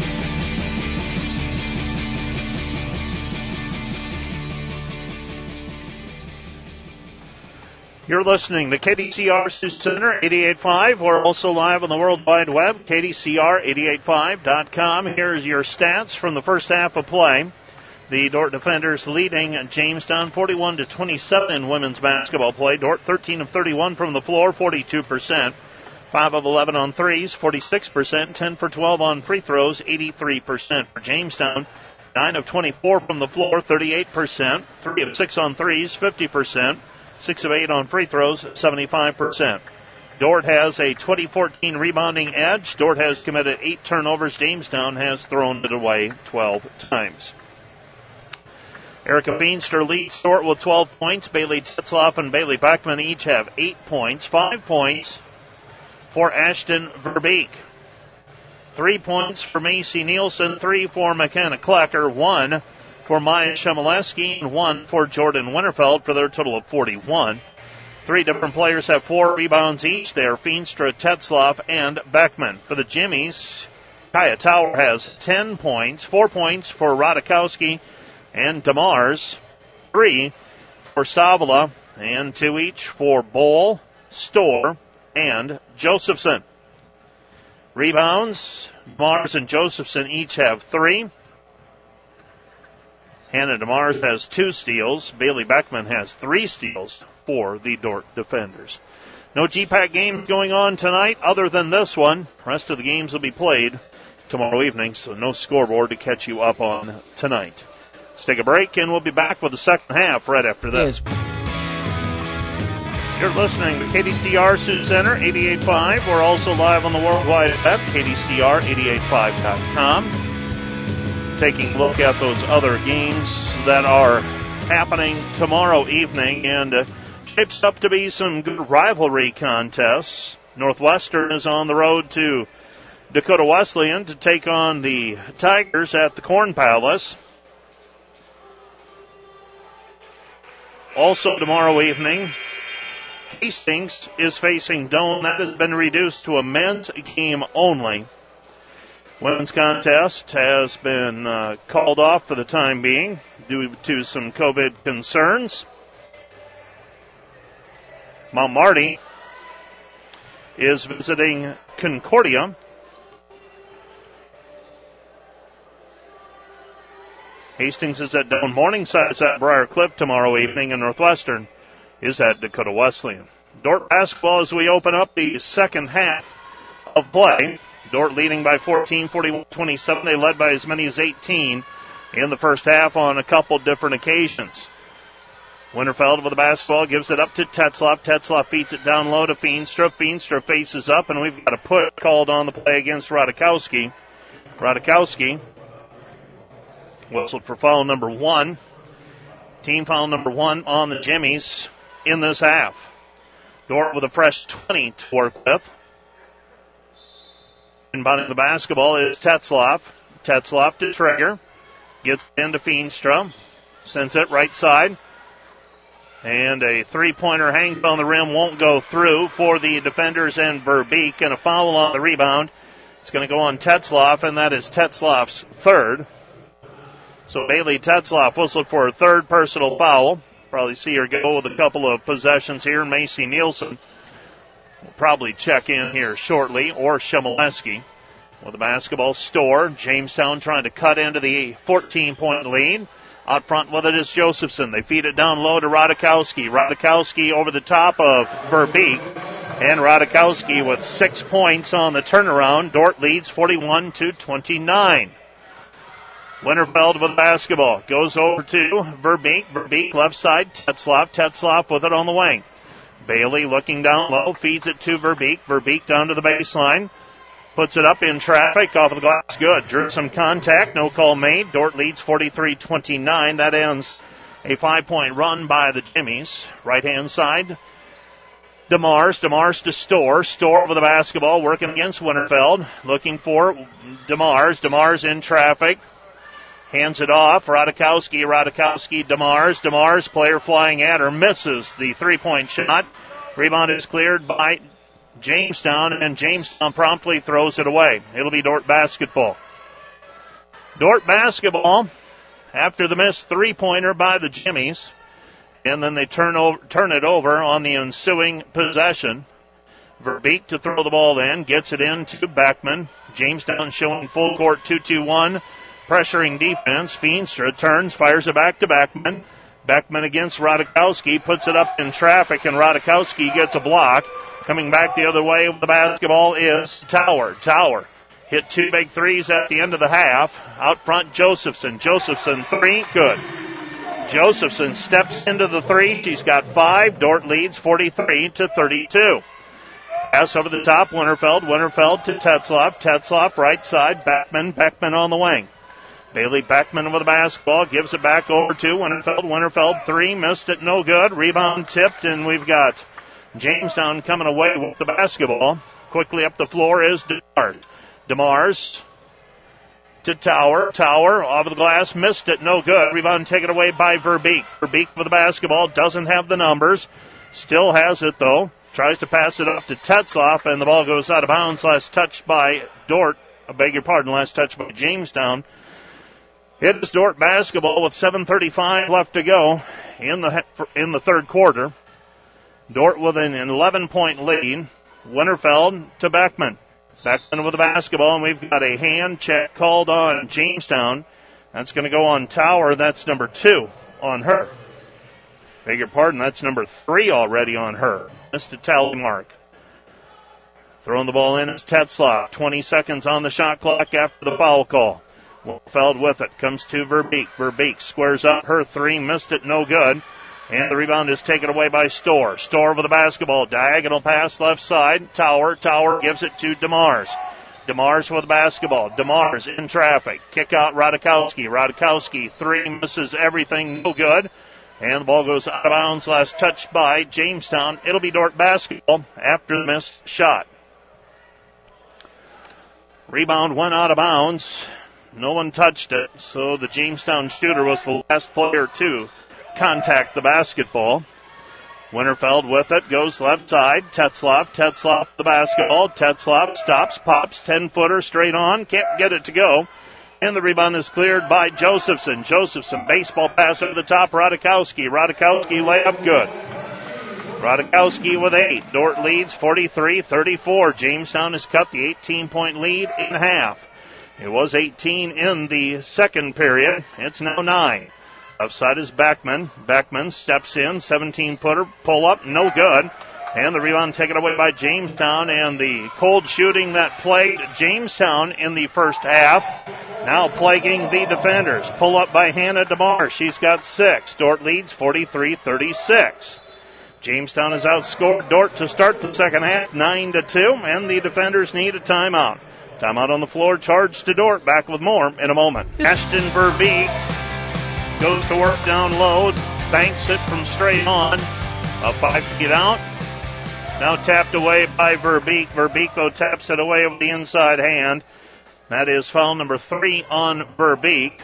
You're listening to KDCR Sioux Center, 88.5. We're also live on the World Wide Web, KDCR885.com. Here's your stats from the first half of play. The Dordt defenders leading Jamestown 41-27 in women's basketball play. Dordt 13 of 31 from the floor, 42%. 5 of 11 on threes, 46%. 10 for 12 on free throws, 83%. For Jamestown, 9 of 24 from the floor, 38%. 3 of 6 on threes, 50%. 6 of 8 on free throws, 75%. Dordt has a 2014 rebounding edge. Dordt has committed 8 turnovers. Jamestown has thrown it away 12 times. Erica Feenstra leads Dordt with 12 points. Bailey Tetzloff and Bailey Beckman each have 8 points. 5 points for Ashton Verbeek. 3 points for Macy Nielsen, 3 for McKenna Klecker, 1 for Maya Chmielewski, and 1 for Jordan Winterfeld for their total of 41. 3 different players have 4 rebounds each. They are Feenstra, Tetzloff, and Beckman. For the Jimmies, Kaya Tower has 10 points, 4 points for Radikowski and DeMars, 3 for Savala, and 2 each for Bohl, Storr, and Josephson. Rebounds, DeMars and Josephson each have 3. Hannah DeMars has 2 steals. Bailey Beckman has 3 steals for the Dordt Defenders. No GPAC games going on tonight other than this one. The rest of the games will be played tomorrow evening, so no scoreboard to catch you up on tonight. Let's take a break, and we'll be back with the second half right after this. You're listening to KDCR Sioux Center 88.5. We're also live on the World Wide Web, KDCR885.com. Taking a look at those other games that are happening tomorrow evening, and shapes up to be some good rivalry contests. Northwestern is on the road to Dakota Wesleyan to take on the Tigers at the Corn Palace. Also tomorrow evening, Hastings is facing Doane. That has been reduced to a men's game only. Women's contest has been called off for the time being due to some COVID concerns. Mount Marty is visiting Concordia. Hastings is at Doane. Morningside is at Briar Cliff tomorrow evening, and Northwestern is at Dakota Wesleyan. Dordt basketball as we open up the second half of play. Dordt leading by 14, 41-27. They led by as many as 18 in the first half on a couple different occasions. Winterfeld with the basketball gives it up to Tetzloff. Tetzloff feeds it down low to Feenstra. Feenstra faces up, and we've got a put called on the play against Radikowski. Radikowski whistled for foul number 1. Team foul number 1 on the Jimmies in this half. Dordt with a fresh 20 to work with. Inbounding the basketball is Tetzloff. Tetzloff to Trigger. Gets into Feenstra. Sends it right side. And a three-pointer hangs on the rim, won't go through for the defenders and Verbeek. And a foul on the rebound. It's going to go on Tetzloff, and that is Tetzloff's third. So Bailey Tetzloff whistled for a third personal foul. Probably see her go with a couple of possessions here. Macy Nielsen will probably check in here shortly, or Chmielewski. With the basketball, Storr. Jamestown trying to cut into the 14-point lead. Out front with it is Josephson. They feed it down low to Radikowski. Radikowski over the top of Verbeek. And Radikowski with 6 points on the turnaround. Dordt leads 41-29. Winterfeld with the basketball. Goes over to Verbeek. Verbeek left side. Tetzloff. Tetzloff with it on the wing. Bailey looking down low. Feeds it to Verbeek. Verbeek down to the baseline. Puts it up in traffic. Off of the glass. Good. Drew some contact. No call made. Dordt leads 43-29. That ends a 5-point run by the Jimmies. Right-hand side. DeMars. DeMars to Storr. Storr with the basketball. Working against Winterfeld. Looking for DeMars. DeMars in traffic. Hands it off. Radikowski. Radikowski. DeMars. DeMars, player flying at her, misses the three-point shot. Rebound is cleared by Jamestown, and Jamestown promptly throws it away. It'll be Dordt basketball. Dordt basketball after the missed three-pointer by the Jimmies, and then they turn it over on the ensuing possession. Verbeek to throw the ball in, gets it in to Beckman. Jamestown showing full court 2-2-1, pressuring defense. Feenstra turns, fires it back to Beckman. Beckman against Radikowski, puts it up in traffic, and Radikowski gets a block. Coming back the other way with the basketball is Tower. Tower hit 2 big threes at the end of the half. Out front, Josephson. Josephson, three, good. Josephson steps into the three. She's got 5. Dordt leads 43-32. Pass over the top, Winterfeld. Winterfeld to Tetzloff. Tetzloff right side, Beckman. Beckman on the wing. Bailey Beckman with the basketball, gives it back over to Winterfeld. Winterfeld, 3, missed it, no good. Rebound tipped, and we've got Jamestown coming away with the basketball. Quickly up the floor is DeMars. DeMars to Tower. Tower off of the glass, missed it, no good. Rebound taken away by Verbeek. Verbeek with the basketball, doesn't have the numbers. Still has it, though. Tries to pass it off to Tetzloff, and the ball goes out of bounds. Last touch by Dordt. I beg your pardon, last touch by Jamestown. It is Dordt basketball with 7:35 left to go in the third quarter. Dordt with an 11-point lead. Winterfeld to Beckman. Beckman with the basketball, and we've got a hand check called on Jamestown. That's going to go on Tower. That's number 2 on her. Beg your pardon, that's number 3 already on her. Missed a tally mark. Throwing the ball in is Tetzloff. 20 seconds on the shot clock after the foul call. Winterfeld with it. Comes to Verbeek. Verbeek squares up her 3. Missed it, no good. And the rebound is taken away by Storr. Storr with the basketball. Diagonal pass left side. Tower. Tower gives it to DeMars. DeMars with the basketball. DeMars in traffic. Kick out Radikowski. Radikowski 3 misses everything. No good. And the ball goes out of bounds. Last touch by Jamestown. It'll be Dordt basketball after the missed shot. Rebound went out of bounds. No one touched it. So the Jamestown shooter was the last player to contact the basketball. Winterfeld with it, goes left side. Tetzloff the basketball. Tetzloff stops, pops, 10-footer straight on, can't get it to go. And the rebound is cleared by Josephson. Josephson, baseball pass over the top, Radikowski. Radikowski layup good. Radikowski with 8. Dordt leads 43-34. Jamestown has cut the 18-point lead in half. It was 18 in the second period. It's now 9. Outside is Beckman. Beckman steps in, 17-footer, pull up, no good. And the rebound taken away by Jamestown, and the cold shooting that plagued Jamestown in the first half now plaguing the defenders. Pull up by Hannah DeMar. She's got 6. Dordt leads 43-36. Jamestown has outscored Dordt to start the second half 9-2, and the defenders need a timeout. Timeout on the floor, charged to Dordt. Back with more in a moment. Ashton Verbeek goes to work down low, banks it from straight on. Up 5 feet out. Now tapped away by Verbeek. Verbeek, though, taps it away with the inside hand. That is foul number 3 on Verbeek.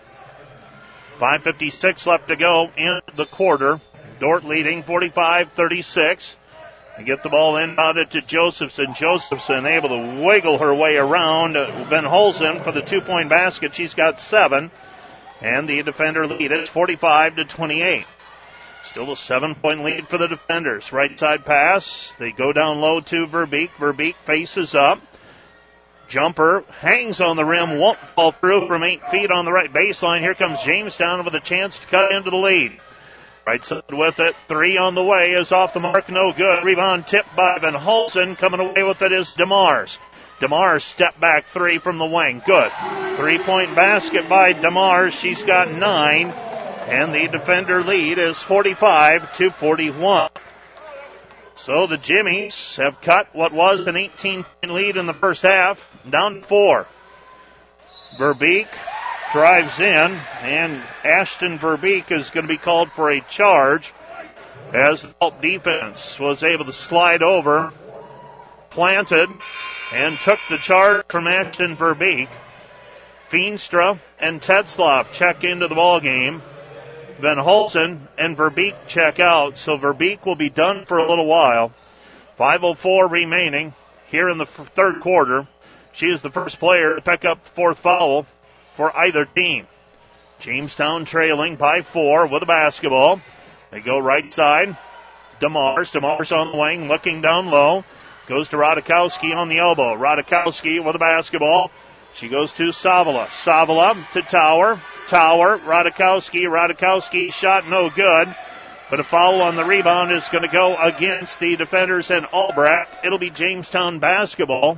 5:56 left to go in the quarter. Dordt leading 45-36. They get the ball inbounded to Josephson. Josephson able to wiggle her way around Van Holzen for the 2-point basket. She's got 7. And the defender lead is 45-28. Still a 7-point lead for the defenders. Right side pass. They go down low to Verbeek. Verbeek faces up. Jumper hangs on the rim. Won't fall through from 8 feet on the right baseline. Here comes Jamestown with a chance to cut into the lead. Right side with it. 3 on the way is off the mark. No good. Rebound tipped by Van Holzen. Coming away with it is DeMars. DeMars step back 3 from the wing. Good. 3-point basket by DeMars. She's got 9. And the defender lead is 45-41. So the Jimmies have cut what was an 18-point lead in the first half down to 4. Verbeek drives in, and Ashton Verbeek is going to be called for a charge as the help defense was able to slide over, planted, and took the charge from Ashton Verbeek. Feenstra and Tetzloff check into the ball game. Van Holzen and Verbeek check out, so Verbeek will be done for a little while. 5:04 remaining here in the third quarter. She is the first player to pick up the 4th foul for either team. Jamestown trailing by 4 with a basketball. They go right side. DeMars on the wing, looking down low. Goes to Radikowski on the elbow. Radikowski with a basketball. She goes to Savala. Savala to Tower. Tower, Radikowski shot no good. But a foul on the rebound is going to go against the defenders and Albrecht. It'll be Jamestown basketball.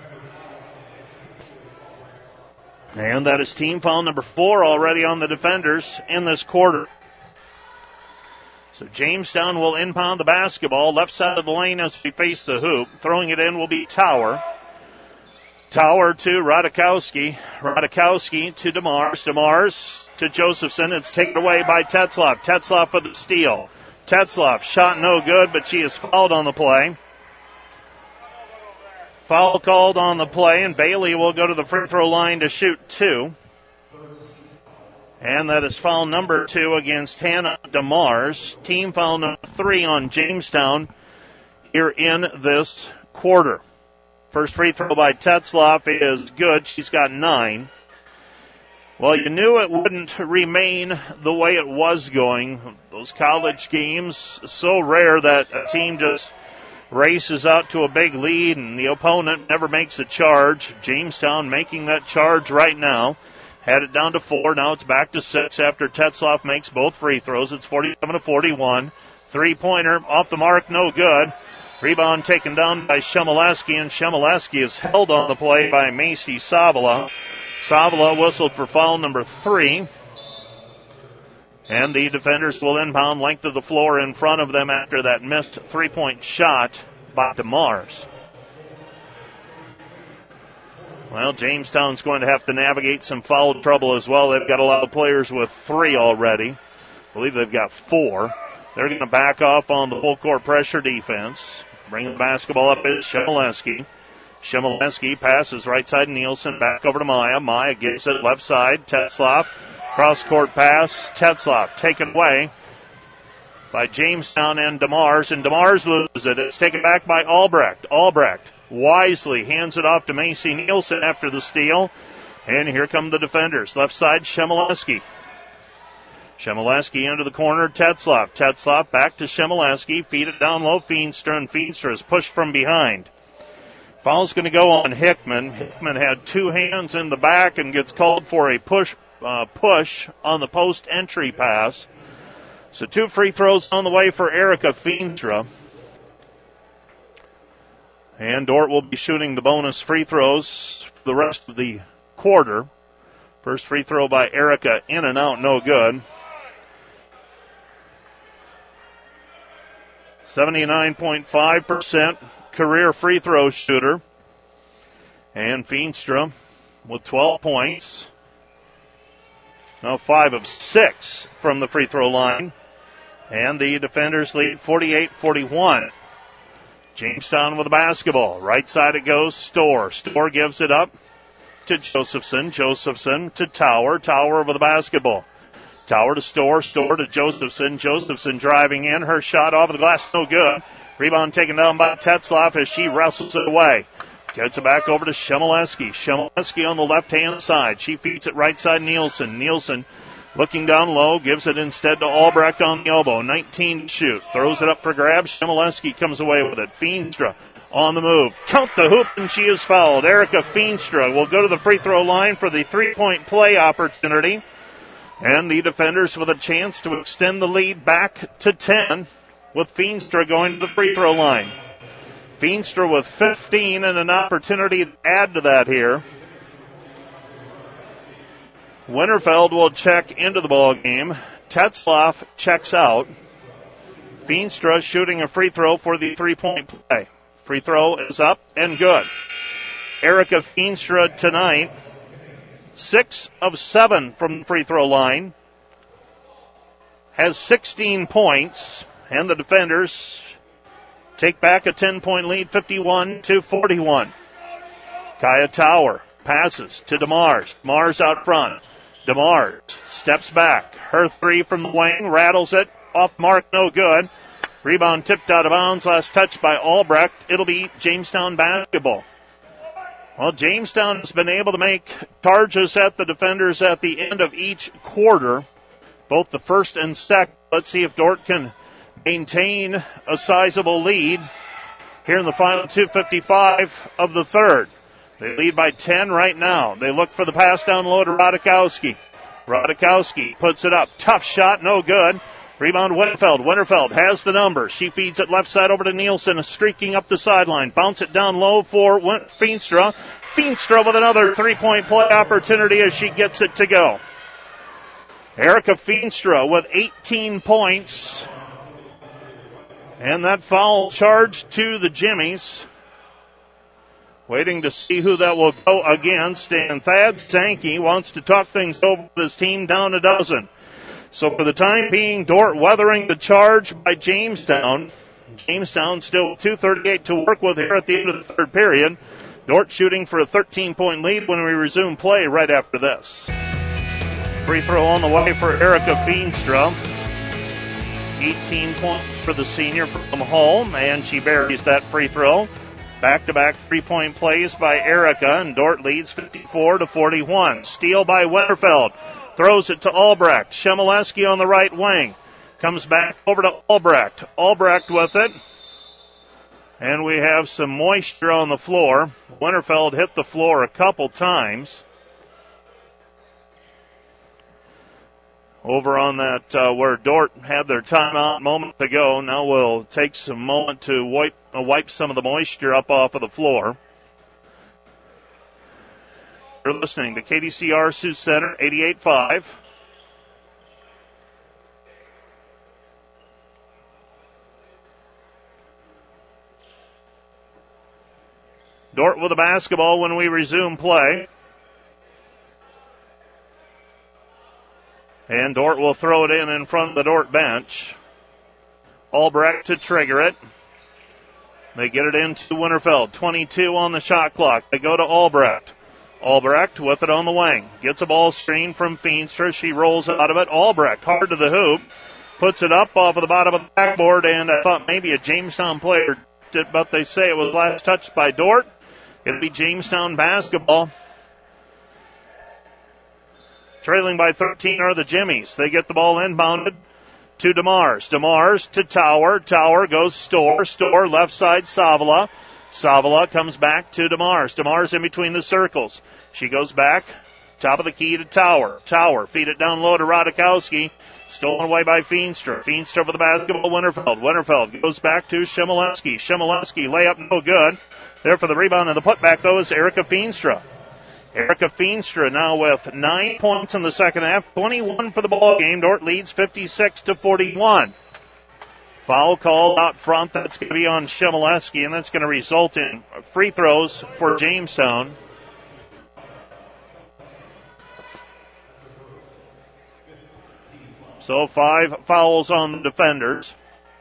And that is team foul number 4 already on the defenders in this quarter. So Jamestown will inbound the basketball left side of the lane as we face the hoop. Throwing it in will be Tower. Tower to Radikowski. Radikowski to DeMars. DeMars to Josephson. It's taken away by Tetzloff. Tetzloff with the steal. Tetzloff shot no good, but she is fouled on the play. Foul called on the play, and Bailey will go to the free throw line to shoot 2. And that is foul number 2 against Hannah DeMars. Team foul number 3 on Jamestown here in this quarter. First free throw by Tetzloff is good. She's got 9. Well, you knew it wouldn't remain the way it was going. Those college games, so rare that a team just races out to a big lead and the opponent never makes a charge. Jamestown making that charge right now. Had it down to 4. Now it's back to 6 after Tetzloff makes both free throws. It's 47-41. Three-pointer off the mark, no good. Rebound taken down by Shemileski, and Shemileski is held on the play by Macy Savala. Savala whistled for foul number 3. And the defenders will inbound length of the floor in front of them after that missed three-point shot by DeMars. Well, Jamestown's going to have to navigate some foul trouble as well. They've got a lot of players with 3 already. I believe they've got 4. They're going to back off on the full court pressure defense. Bring the basketball up is Shemileski. Shemileski passes right side Nielsen, back over to Maya. Maya gives it left side. Tetzloff, cross-court pass. Tetzloff taken away by Jamestown and DeMars, and DeMars loses it. It's taken back by Albrecht. Albrecht wisely hands it off to Macy Nielsen after the steal. And here come the defenders. Left side, Shemileski. Shemileski into the corner, Tetzloff. Tetzloff back to Shemileski. Feed it down low, Feenstra, and Feenstra is pushed from behind. Foul's going to go on Hickman. Hickman had 2 hands in the back and gets called for a push on the post entry pass. So 2 free throws on the way for Erica Feenstra. And Dort will be shooting the bonus free throws for the rest of the quarter. First free throw by Erica, in and out, no good. 79.5% career free throw shooter. And Feenstra with 12 points. Now 5 of 6 from the free throw line. And the defenders lead 48-41. Jamestown with the basketball. Right side it goes, Storr. Storr gives it up to Josephson. Josephson to Tower. Tower over the basketball. Tower to Storr. Storr to Josephson. Josephson driving in. Her shot off of the glass, no good. Rebound taken down by Tetzloff as she wrestles it away. Gets it back over to Shemileski. Shemileski on the left-hand side. She feeds it right side Nielsen. Nielsen looking down low, gives it instead to Albrecht on the elbow. 19 to shoot. Throws it up for grabs. Shemileski comes away with it. Feenstra on the move. Count the hoop, and she is fouled. Erica Feenstra will go to the free throw line for the three-point play opportunity. And the defenders with a chance to extend the lead back to 10 with Feenstra going to the free throw line. Feenstra with 15 and an opportunity to add to that here. Winterfeld will check into the ball game. Tetzloff checks out. Feenstra shooting a free throw for the three-point play. Free throw is up and good. Erica Feenstra tonight, 6 of 7 from the free throw line. Has 16 points, and the defenders take back a 10-point lead, 51-41. Kaya Tower passes to DeMars. DeMars out front. DeMars steps back. Her 3 from the wing, rattles it. Off mark, no good. Rebound tipped out of bounds. Last touch by Albrecht. It'll be Jamestown basketball. Well, Jamestown has been able to make charges at the defenders at the end of each quarter, both the first and second. Let's see if Dort can maintain a sizable lead here in the final 2:55 of the third. They lead by 10 right now. They look for the pass down low to Radikowski. Radikowski puts it up. Tough shot, no good. Rebound Winterfeld. Winterfeld has the number. She feeds it left side over to Nielsen, streaking up the sideline. Bounce it down low for Feenstra. Feenstra with another three-point play opportunity as she gets it to go. Erica Feenstra with 18 points. And that foul charge to the Jimmies. Waiting to see who that will go against. And Thad Sankey wants to talk things over with his team down a dozen. So for the time being, Dort weathering the charge by Jamestown. Jamestown still 2:38 to work with here at the end of the third period. Dordt shooting for a 13-point lead when we resume play right after this. Free throw on the way for Erica Feenstra. 18 points for the senior from home, and she buries that free throw. Back-to-back three-point plays by Erica, and Dordt leads 54-41. Steal by Winterfeld. Throws it to Albrecht. Shemileski on the right wing. Comes back over to Albrecht. Albrecht with it. And we have some moisture on the floor. Winterfeld hit the floor a couple times. Over on that where Dordt had their timeout a moment ago. Now we'll take some moment to wipe some of the moisture up off of the floor. You're listening to KDCR Sioux Center 88.5. Dordt with the basketball when we resume play. And Dordt will throw it in front of the Dordt bench. Albrecht to trigger it. They get it into Winterfeld. 22 on the shot clock. They go to Albrecht. Albrecht with it on the wing. Gets a ball screen from Feenstra. She rolls out of it. Albrecht hard to the hoop. Puts it up off of the bottom of the backboard. And I thought maybe a Jamestown player did, but they say it was last touched by Dordt. It'll be Jamestown basketball. Trailing by 13 are the Jimmies. They get the ball inbounded to DeMars. DeMars to Tower. Tower goes Storr. Storr left side Savala. Savala comes back to DeMars. DeMars in between the circles. She goes back. Top of the key to Tower. Tower feed it down low to Radikowski. Stolen away by Feenstra. Feenstra for the basketball. Winterfeld. Winterfeld goes back to Shemileski. Shemileski layup no good. There for the rebound and the putback though is Erica Feenstra. Erica Feenstra now with 9 points in the second half, 21 for the ball game. Dordt leads 56-41. Foul called out front. That's going to be on Shemileski, and that's going to result in free throws for Jamestown. So 5 fouls on the defenders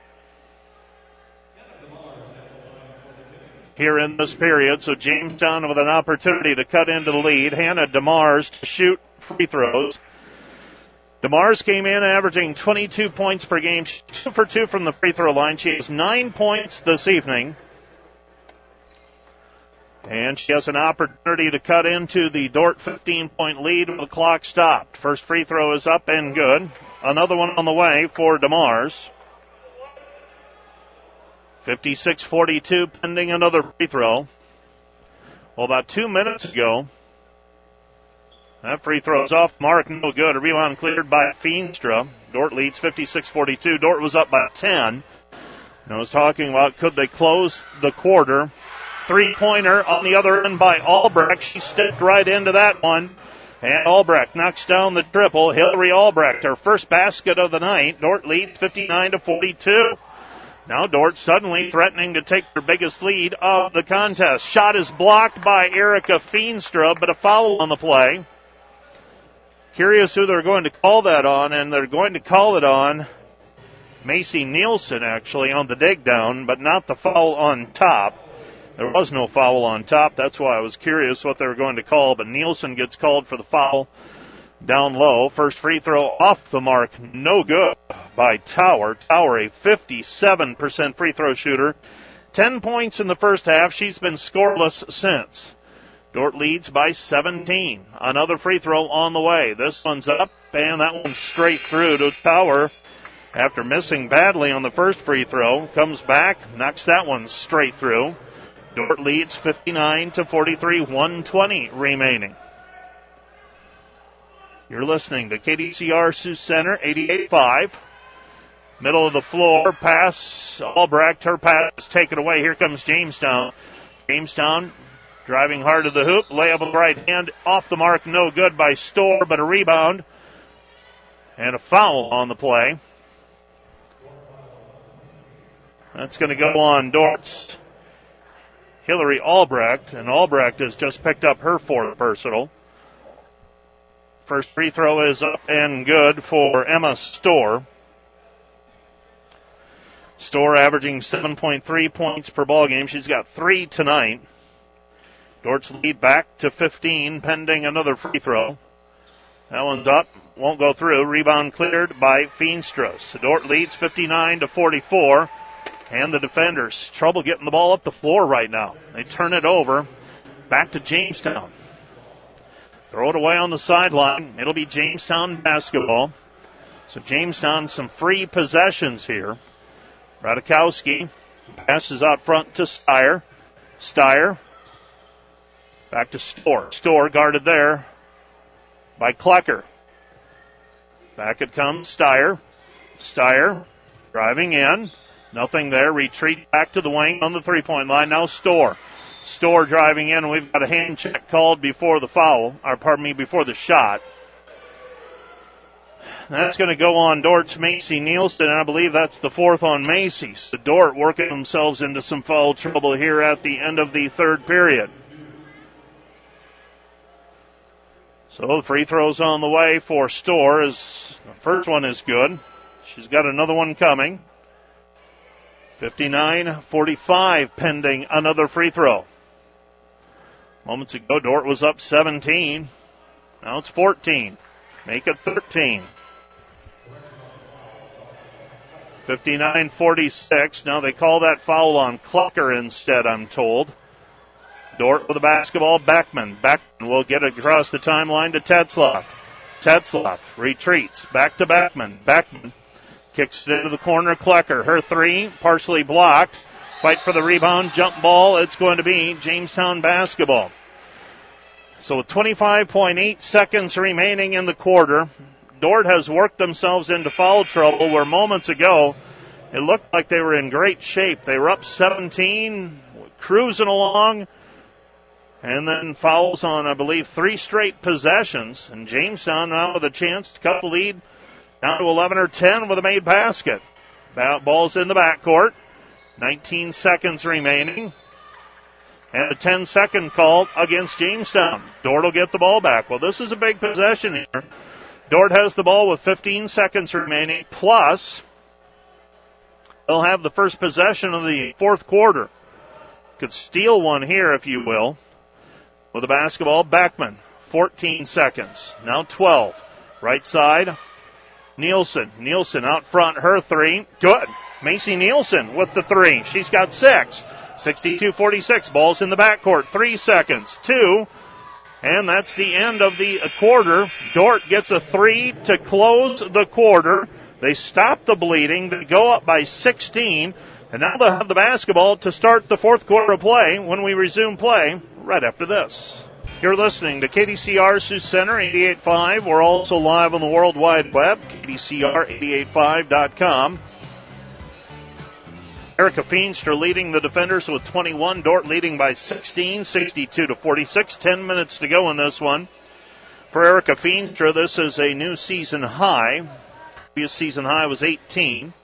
here in this period. So Jamestown with an opportunity to cut into the lead. Hannah DeMars to shoot free throws. DeMars came in averaging 22 points per game. She's 2 for 2 from the free throw line. She has 9 points this evening. And she has an opportunity to cut into the Dordt 15-point lead with the clock stopped. First free throw is up and good. Another one on the way for DeMars. 56-42 pending another free throw. Well, about 2 minutes ago, that free throw is off mark, no good. A rebound cleared by Feenstra. Dordt leads 56-42. Dordt was up by 10. And I was talking about could they close the quarter. Three-pointer on the other end by Albrecht. She stepped right into that one. And Albrecht knocks down the triple. Hillary Albrecht, her first basket of the night. Dordt leads 59-42. Now Dordt suddenly threatening to take their biggest lead of the contest. Shot is blocked by Erica Feenstra, but a foul on the play. Curious who they're going to call that on, and they're going to call it on Macy Nielsen, actually, on the dig down, but not the foul on top. There was no foul on top. That's why I was curious what they were going to call, but Nielsen gets called for the foul down low. First free throw off the mark, no good by Tower. Tower, a 57% free throw shooter. 10 points in the first half. She's been scoreless since. Dordt leads by 17. Another free throw on the way. This one's up, and that one's straight through to Tower. After missing badly on the first free throw, comes back, knocks that one straight through. Dordt leads 59-43, 1:20 remaining. You're listening to KDCR Sioux Center, 88.5. Middle of the floor, pass, Albrecht, her pass is taken away. Here comes Jamestown. Jamestown driving hard to the hoop, layup with the right hand, off the mark, no good by Storr, but a rebound. And a foul on the play. That's going to go on Dordt's Hillary Albrecht, and Albrecht has just picked up her fourth personal. First free throw is up and good for Emma Storr. Storr averaging 7.3 points per ball game. She's got 3 tonight. Dort's lead back to 15, pending another free throw. That one's up, won't go through. Rebound cleared by Feenstra. So Dort leads 59-44, and the defenders trouble getting the ball up the floor right now. They turn it over, back to Jamestown. Throw it away on the sideline. It'll be Jamestown basketball. So Jamestown, some free possessions here. Radikowski passes out front to Steyer. Steyer back to Storr. Storr guarded there by Klecker. Back it comes Steyer. Steyer driving in. Nothing there. Retreat back to the wing on the three-point line. Now Storr. Storr driving in. We've got a hand check called before the foul, or pardon me, before the shot. That's going to go on Dort's Macy Nielsen, and I believe that's the fourth on Macy. So Dort working themselves into some foul trouble here at the end of the third period. So the free throw's on the way for Storr. The first one is good. She's got another one coming. 59-45 pending another free throw. Moments ago, Dort was up 17. Now it's 14. Make it 13. 59-46. Now they call that foul on Klecker instead, I'm told. Dort with the basketball. Beckman. Beckman will get it across the timeline to Tetzlaff. Tetzlaff retreats. Back to Beckman. Beckman kicks it into the corner. Klecker. Her three partially blocked. Fight for the rebound. Jump ball. It's going to be Jamestown basketball. So with 25.8 seconds remaining in the quarter, Dort has worked themselves into foul trouble where moments ago it looked like they were in great shape. They were up 17, cruising along, and then fouls on, I believe, 3 straight possessions. And Jamestown now with a chance to cut the lead down to 11 or 10 with a made basket. Ball's in the backcourt. 19 seconds remaining. And a 10-second call against Jamestown. Dort will get the ball back. Well, this is a big possession here. Dort has the ball with 15 seconds remaining, plus they'll have the first possession of the fourth quarter. Could steal one here, if you will. With the basketball, Beckman, 14 seconds. Now 12. Right side, Nielsen. Nielsen out front, her three. Good. Macy Nielsen with the three. She's got 6. 62-46. Ball's in the backcourt. 3 seconds. 2. And that's the end of the quarter. Dort gets a 3 to close the quarter. They stop the bleeding. They go up by 16. And now they'll have the basketball to start the fourth quarter of play when we resume play right after this. You're listening to KDCR Sioux Center 88.5. We're also live on the World Wide Web, KDCR885.com. Erica Feenstra leading the defenders with 21. Dort leading by 16, 62-46. 10 minutes to go in this one. For Erica Feenstra, this is a new season high. Previous season high was 18.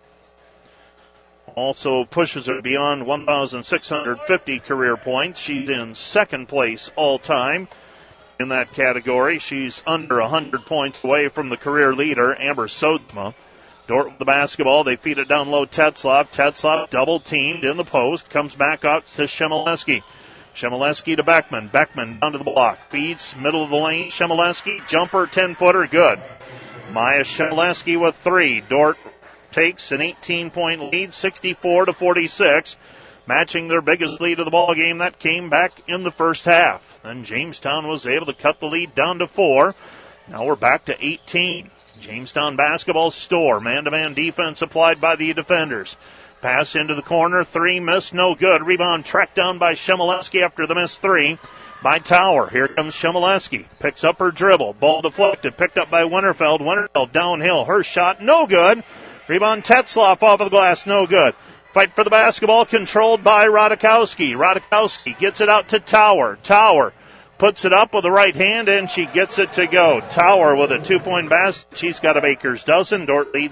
Also pushes her beyond 1,650 career points. She's in second place all-time in that category. She's under 100 points away from the career leader, Amber Sodsma. Dort with the basketball. They feed it down low. Tetzlaff. Tetzlaff double-teamed in the post. Comes back out to Shemileski. Shemileski to Beckman. Beckman down to the block. Feeds middle of the lane. Shemileski. Jumper, 10-footer. Good. Maya Shemileski with 3. Dort takes an 18-point lead, 64-46. Matching their biggest lead of the ball game. That came back in the first half. Then Jamestown was able to cut the lead down to 4. Now we're back to 18. Jamestown basketball. Storr. Man-to-man defense applied by the defenders. Pass into the corner. 3 missed. No good. Rebound tracked down by Shemileski after the missed 3 by Tower. Here comes Shemileski. Picks up her dribble. Ball deflected. Picked up by Winterfeld. Winterfeld downhill. Her shot. No good. Rebound Tetzlaff off of the glass. No good. Fight for the basketball controlled by Radikowski. Radikowski gets it out to Tower. Tower puts it up with the right hand, and she gets it to go. Tower with a 2-point basket. She's got a baker's dozen. Dort leads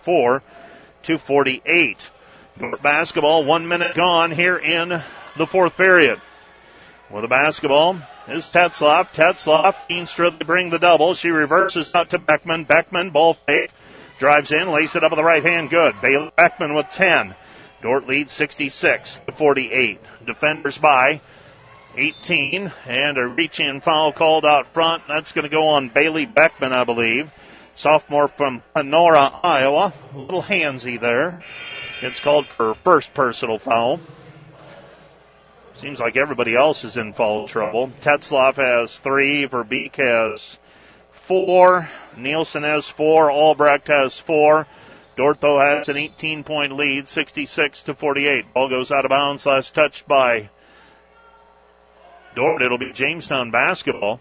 64-48. Dort basketball, 1 minute gone here in the fourth period. With the basketball is Tetzlaff. Tetzlaff, Feenstra, they bring the double. She reverses out to Beckman. Beckman, ball fake. Drives in, lays it up with the right hand. Good. Bailey Beckman with 10. Dordt leads 66-48. Defenders by 18, and a reach-in foul called out front. That's going to go on Bailey Beckman, I believe. Sophomore from Panora, Iowa. A little handsy there. Gets called for first personal foul. Seems like everybody else is in foul trouble. Tetzloff has 3. Verbeek has 4. Nielsen has 4. Albrecht has 4. Dordt, though, has an 18-point lead, 66-48. Ball goes out of bounds. Last touched by Dordt. It'll be Jamestown basketball.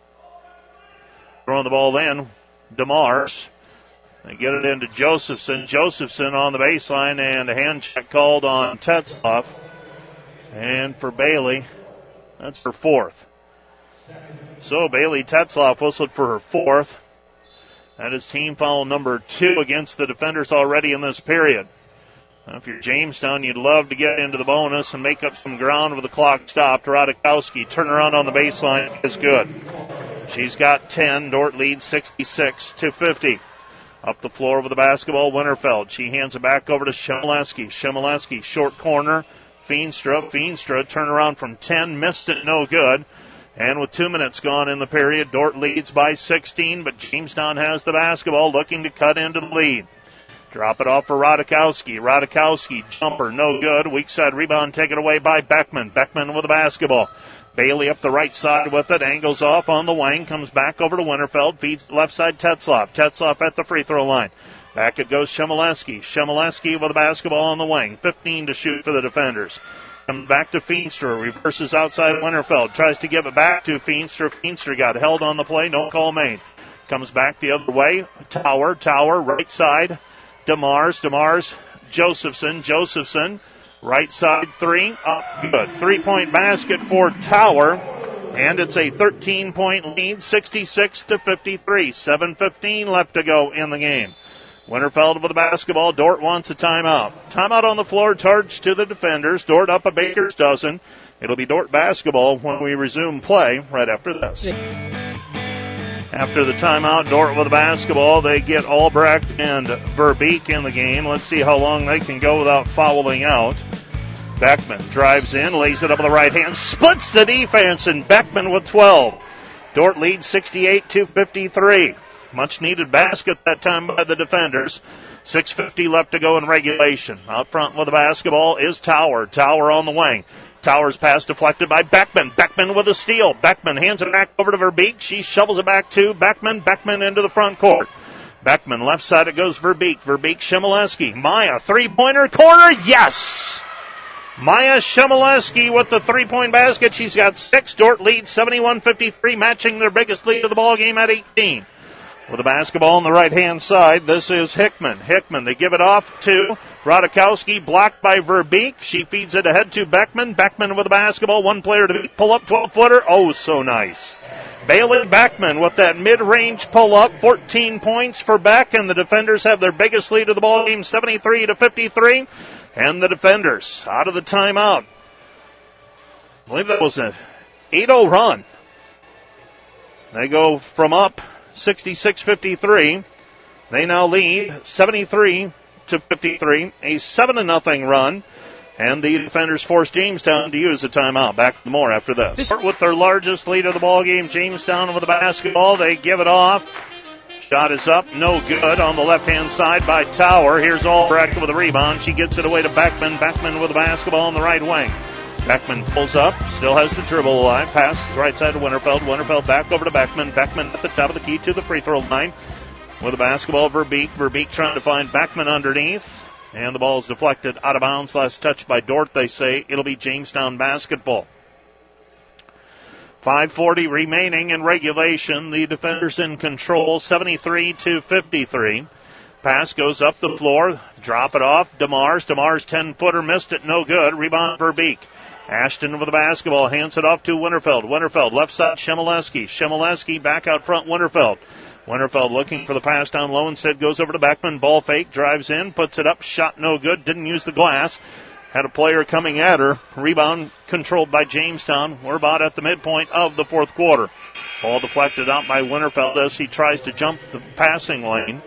Throwing the ball in, DeMars. They get it into Josephson. Josephson on the baseline, and a hand check called on Tetzloff. And for Bailey, that's her 4th. So Bailey Tetzloff whistled for her 4th. That is team foul number 2 against the defenders already in this period. Now, if you're Jamestown, you'd love to get into the bonus and make up some ground with the clock stopped. Radikowski, turnaround on the baseline is good. She's got 10. Dordt leads 66-50. Up the floor with the basketball, Winterfeld. She hands it back over to Shemileski. Shemileski, short corner. Feenstra, turnaround from 10, missed it, no good. And with 2 minutes gone in the period, Dordt leads by 16, but Jamestown has the basketball, looking to cut into the lead. Drop it off for Radikowski. Radikowski, jumper, no good. Weak side rebound taken away by Beckman. Beckman with the basketball. Bailey up the right side with it, angles off on the wing, comes back over to Winterfeld, feeds left side Tetzloff. Tetzloff at the free throw line. Back it goes Shemileski. Shemileski with the basketball on the wing. 15 to shoot for the defenders. Comes back to Feenstra. Reverses outside Winterfeld. Tries to give it back to Feenstra. Feenstra got held on the play. No call made. Comes back the other way. Tower, right side. DeMars, Josephson. Right side 3. Up good. 3-point basket for Tower. And it's a 13-point lead. 66-53. 7:15 left to go in the game. Winterfeld with the basketball. Dordt wants a timeout. Timeout on the floor, charged to the defenders. Dordt up a baker's dozen. It'll be Dordt basketball when we resume play right after this. After the timeout, Dordt with the basketball. They get Albrecht and Verbeek in the game. Let's see how long they can go without fouling out. Beckman drives in, lays it up with the right hand, splits the defense, and Beckman with 12. Dordt leads 68-53. Much needed basket that time by the defenders. 6:50 left to go in regulation. Out front with the basketball is Tower. Tower on the wing. Tower's pass deflected by Beckman. Beckman with a steal. Beckman hands it back over to Verbeek. She shovels it back to Beckman. Beckman into the front court. Beckman left side, it goes Verbeek. Verbeek, Shemileski. Maya, three-pointer, corner, yes! Maya Shemileski with the three-point basket. She's got 6. Dordt leads 71-53, matching their biggest lead of the ball game at 18. With the basketball on the right-hand side, this is Hickman. They give it off to Radikowski, blocked by Verbeek. She feeds it ahead to Beckman. Beckman with the basketball, one player to pull up, 12-footer. Oh, so nice. Bailey Beckman with that mid-range pull-up, 14 points for Beck, and the defenders have their biggest lead of the ball game, 73-53. And the defenders out of the timeout. I believe that was an 8-0 run. They go from up 66-53. They now lead 73-53, a 7-0 run. And the defenders force Jamestown to use a timeout. Back to more after this. With their largest lead of the ball game, Jamestown with the basketball. They give it off. Shot is up, no good on the left-hand side by Tower. Here's Albrecht with a rebound. She gets it away to Beckman. Beckman with the basketball on the right wing. Beckman pulls up, still has the dribble line. Passes right side to Winterfeld. Winterfeld back over to Beckman. Beckman at the top of the key to the free throw line. With the basketball, Verbeek. Verbeek trying to find Beckman underneath. And the ball is deflected out of bounds. Last touch by Dordt, they say. It'll be Jamestown basketball. 5:40 remaining in regulation. The defenders in control, 73-53. Pass goes up the floor. Drop it off. DeMars. DeMars 10-footer missed it. No good. Rebound Verbeek. Ashton with the basketball. Hands it off to Winterfeld. Winterfeld left side Shemileski. Shemileski back out front Winterfeld. Winterfeld looking for the pass down low. Instead goes over to Beckman. Ball fake. Drives in. Puts it up. Shot no good. Didn't use the glass. Had a player coming at her. Rebound controlled by Jamestown. We're about at the midpoint of the fourth quarter. Ball deflected out by Winterfeld as he tries to jump the passing lane.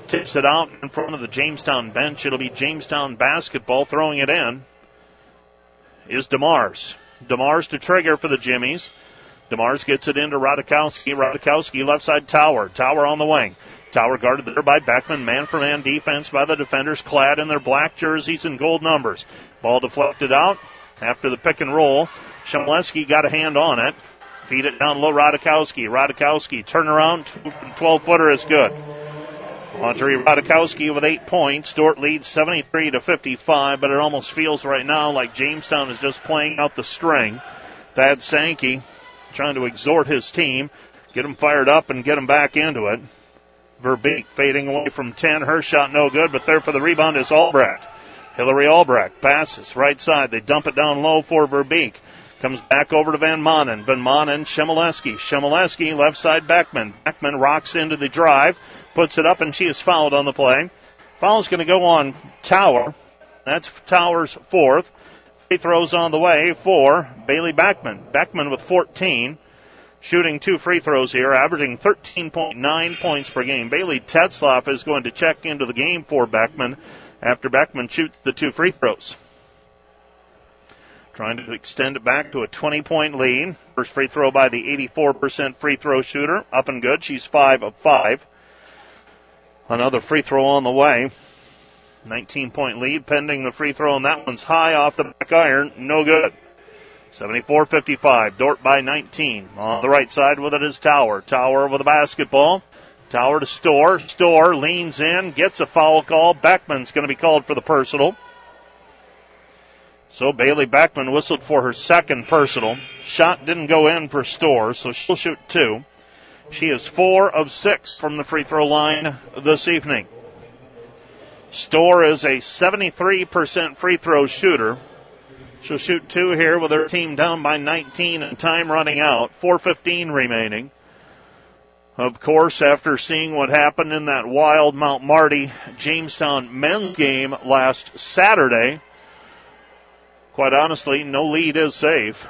tips it out in front of the Jamestown bench. It'll be Jamestown basketball. Throwing it in is DeMars. DeMars to trigger for the Jimmies. DeMars gets it into Radikowski. Radikowski left side Tower. Tower on the wing. Tower guarded there by Beckman. Man-for-man defense by the defenders, clad in their black jerseys and gold numbers. Ball deflected out after the pick and roll. Chmielewski got a hand on it. Feed it down low, Radikowski. Radikowski, turn around, 12-footer is good. Audrey Radikowski with 8 points. Dordt leads 73-55, but it almost feels right now like Jamestown is just playing out the string. Thad Sankey trying to exhort his team, get them fired up and get them back into it. Verbeek fading away from 10. Her shot no good, but there for the rebound is Albrecht. Hillary Albrecht passes right side. They dump it down low for Verbeek. Comes back over to Van Manen. Van Manen, Chmielewski. Chmielewski, left side Beckman. Beckman rocks into the drive, puts it up, and she is fouled on the play. Foul's going to go on Tower. That's Tower's fourth. Free throws on the way for Bailey Beckman. Beckman with 14. Shooting 2 free throws here, averaging 13.9 points per game. Bailey Tetzlaff is going to check into the game for Beckman after Beckman shoots the 2 free throws. Trying to extend it back to a 20-point lead. First free throw by the 84% free throw shooter. Up and good. She's 5 of 5. Another free throw on the way. 19-point lead pending the free throw, and that one's high off the back iron. No good. 74-55. Dordt by 19. On the right side with it is Tower. Tower with the basketball. Tower to Storr. Storr leans in, gets a foul call. Beckman's going to be called for the personal. So Bailey Beckman whistled for her second personal. Shot didn't go in for Storr, so she'll shoot 2. She is 4 of 6 from the free throw line this evening. Storr is a 73% free throw shooter. She'll shoot 2 here with her team down by 19 and time running out. 4:15 remaining. Of course, after seeing what happened in that wild Mount Marty Jamestown men's game last Saturday, quite honestly, no lead is safe.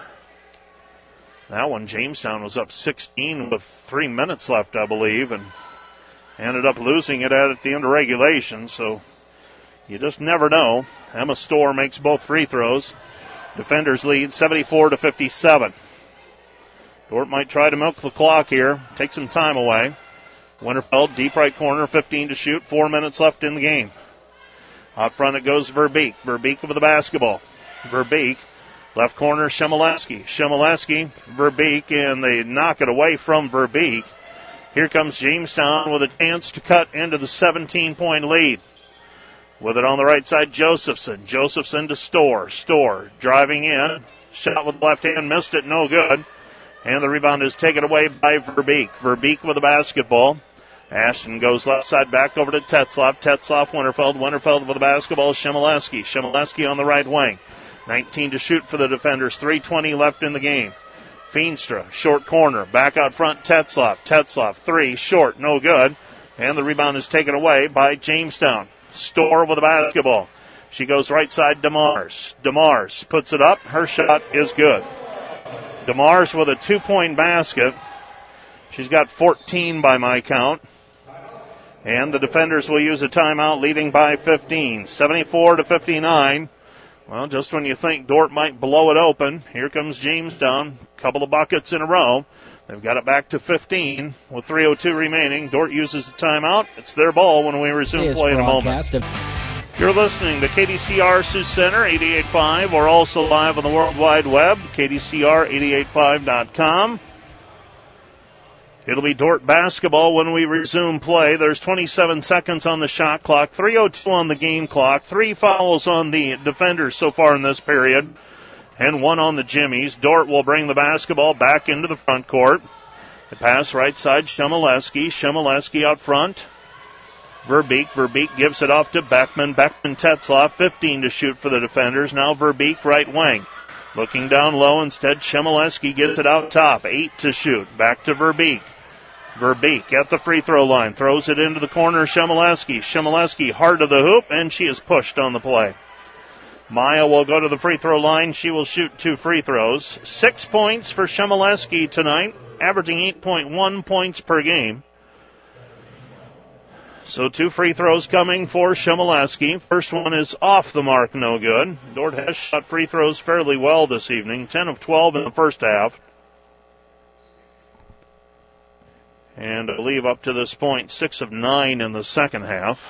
That one, Jamestown was up 16 with 3 minutes left, I believe, and ended up losing it at the end of regulation, so you just never know. Emma Storr makes both free throws. Defenders lead 74-57. Dordt might try to milk the clock here, take some time away. Winterfeld, deep right corner, 15 to shoot, 4 minutes left in the game. Out front it goes Verbeek. Verbeek with the basketball. Verbeek, left corner, Chmielewski. Chmielewski, Verbeek, and they knock it away from Verbeek. Here comes Jamestown with a chance to cut into the 17-point lead. With it on the right side, Josephson. Josephson to Storr. Storr driving in. Shot with the left hand, missed it, no good. And the rebound is taken away by Verbeek. Verbeek with the basketball. Ashton goes left side back over to Tetzlaff. Tetzlaff, Winterfeld. Winterfeld with the basketball. Chmielewski. Chmielewski on the right wing. 19 to shoot for the defenders. 3:20 left in the game. Feenstra, short corner. Back out front, Tetzlaff. Tetzlaff, 3, short, no good. And the rebound is taken away by Jamestown. Storr with the basketball. She goes right side, DeMars. DeMars puts it up. Her shot is good. DeMars with a 2-point basket. She's got 14 by my count. And the defenders will use a timeout, leading by 15. 74-59. Well, just when you think Dordt might blow it open, here comes Jamestown. Couple of buckets in a row. They've got it back to 15 with 3:02 remaining. Dordt uses the timeout. It's their ball when we resume play in a moment. You're listening to KDCR Sioux Center 88.5. We're also live on the World Wide Web, KDCR885.com. It'll be Dordt basketball when we resume play. There's 27 seconds on the shot clock, 3:02 on the game clock, 3 fouls on the defenders so far in this period, and 1 on the Jimmies. Dordt will bring the basketball back into the front court. The pass right side, Chmielewski. Chmielewski out front. Verbeek. Verbeek gives it off to Beckman. Beckman, Tetzlaff, 15 to shoot for the defenders. Now Verbeek, right wing. Looking down low instead, Chmielewski gets it out top. 8 to shoot. Back to Verbeek. Verbeek at the free throw line. Throws it into the corner, Chmielewski. Chmielewski hard to the hoop, and she is pushed on the play. Maya will go to the free throw line. She will shoot 2 free throws. 6 points for Chmielewski tonight, averaging 8.1 points per game. So 2 free throws coming for Chmielewski. First one is off the mark, no good. Dordt has shot free throws fairly well this evening, 10 of 12 in the first half. And I believe up to this point, 6 of 9 in the second half.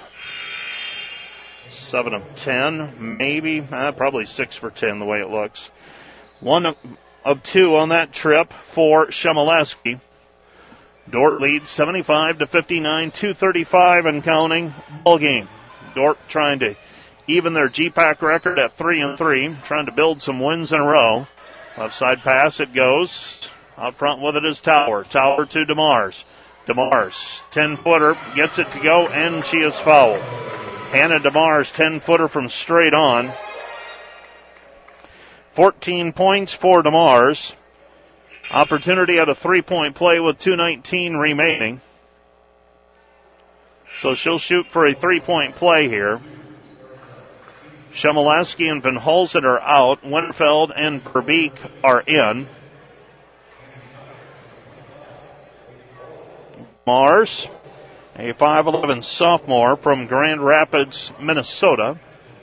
7 of 10, maybe, probably 6 for 10 the way it looks. 1 of 2 on that trip for Chmielewski. Dordt leads 75-59, 2:35 and counting ball game. Dordt trying to even their GPAC record at 3-3, trying to build some wins in a row. Left side pass, it goes. Out front with it is Tower. Tower to DeMars. DeMars, 10-footer, gets it to go, and she is fouled. Hannah DeMars, 10-footer from straight on. 14 points for DeMars. Opportunity at a 3-point play with 2:19 remaining. So she'll shoot for a 3-point play here. Chmielewski and Van Hulsen are out. Winterfeld and Verbeek are in. Mars, a 5'11 sophomore from Grand Rapids, Minnesota.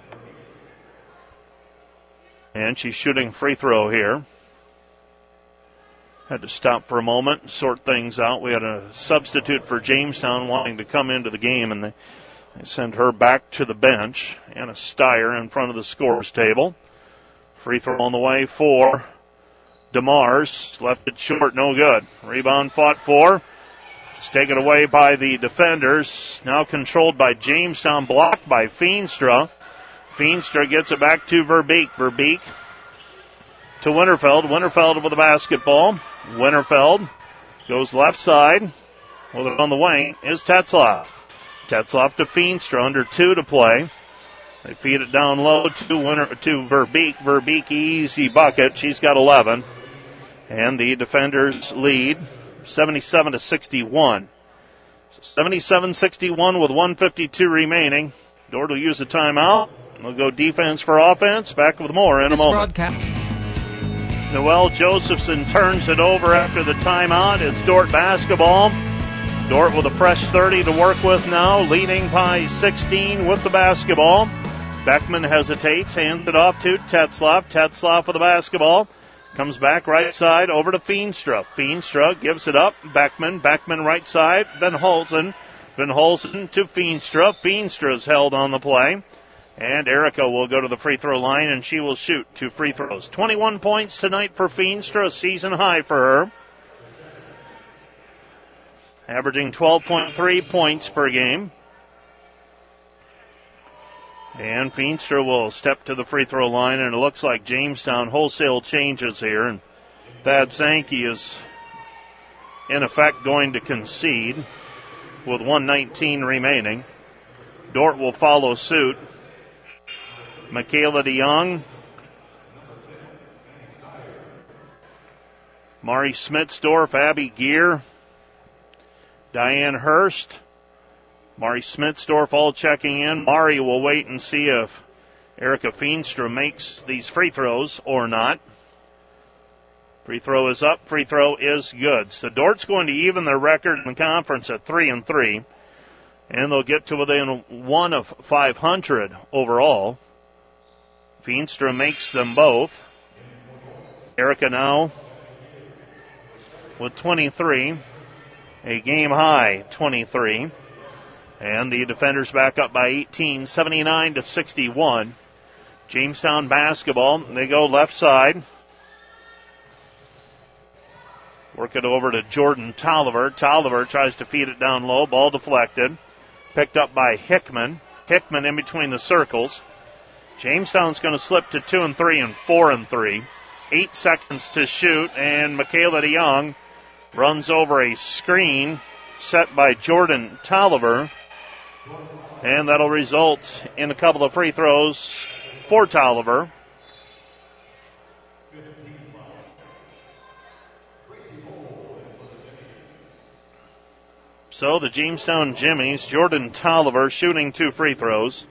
And she's shooting free throw here. Had to stop for a moment, sort things out. We had a substitute for Jamestown wanting to come into the game, and they send her back to the bench. Anna Steyer in front of the scorer's table. Free throw on the way for DeMars. Left it short, no good. Rebound fought for. It's taken away by the defenders. Now controlled by Jamestown, blocked by Feenstra. Feenstra gets it back to Verbeek. Verbeek to Winterfeld. Winterfeld with the basketball. Winterfeld goes left side. With it on the wing is Tetzlaff. Tetzlaff to Feenstra, under 2 to play. They feed it down low to Verbeek. Verbeek, easy bucket. She's got 11. And the defenders lead 77-61. So 77-61 with 1:52 remaining. Dordt will use a timeout. We'll go defense for offense. Back with more in a moment. Noelle Josephson turns it over after the timeout. It's Dordt basketball. Dordt with a fresh 30 to work with now, leading by 16 with the basketball. Beckman hesitates, hands it off to Tetzlaff. Tetzlaff with the basketball. Comes back right side over to Feenstra. Feenstra gives it up. Beckman right side. Van Hulsen. Van Hulsen to Feenstra. Feenstra's held on the play. And Erica will go to the free throw line, and she will shoot 2 free throws. 21 points tonight for Feenstra, a season high for her. Averaging 12.3 points per game. And Feenstra will step to the free throw line, and it looks like Jamestown wholesale changes here. And Thad Sankey is, in effect, going to concede with 1:19 remaining. Dordt will follow suit. Michaela DeYoung, Mari Smitsdorf, Abby Gear, Diane Hurst, Mari Smitsdorf all checking in. Mari will wait and see if Erica Feenstra makes these free throws or not. Free throw is up. Free throw is good. So Dordt's going to even their record in the conference at 3-3, and they'll get to within 1 of 500 overall. Feenstra makes them both. Erica now with 23, a game high 23. And the defenders back up by 18, 79-61. Jamestown basketball, they go left side. Work it over to Jordan Tolliver. Tolliver tries to feed it down low, ball deflected. Picked up by Hickman. Hickman in between the circles. Jamestown's going to slip to 2-3 and 4-3. 8 seconds to shoot, and Michaela DeYoung runs over a screen set by Jordan Tolliver. And that'll result in a couple of free throws for Tolliver. So the Jamestown Jimmies, Jordan Tolliver shooting 2 free throws.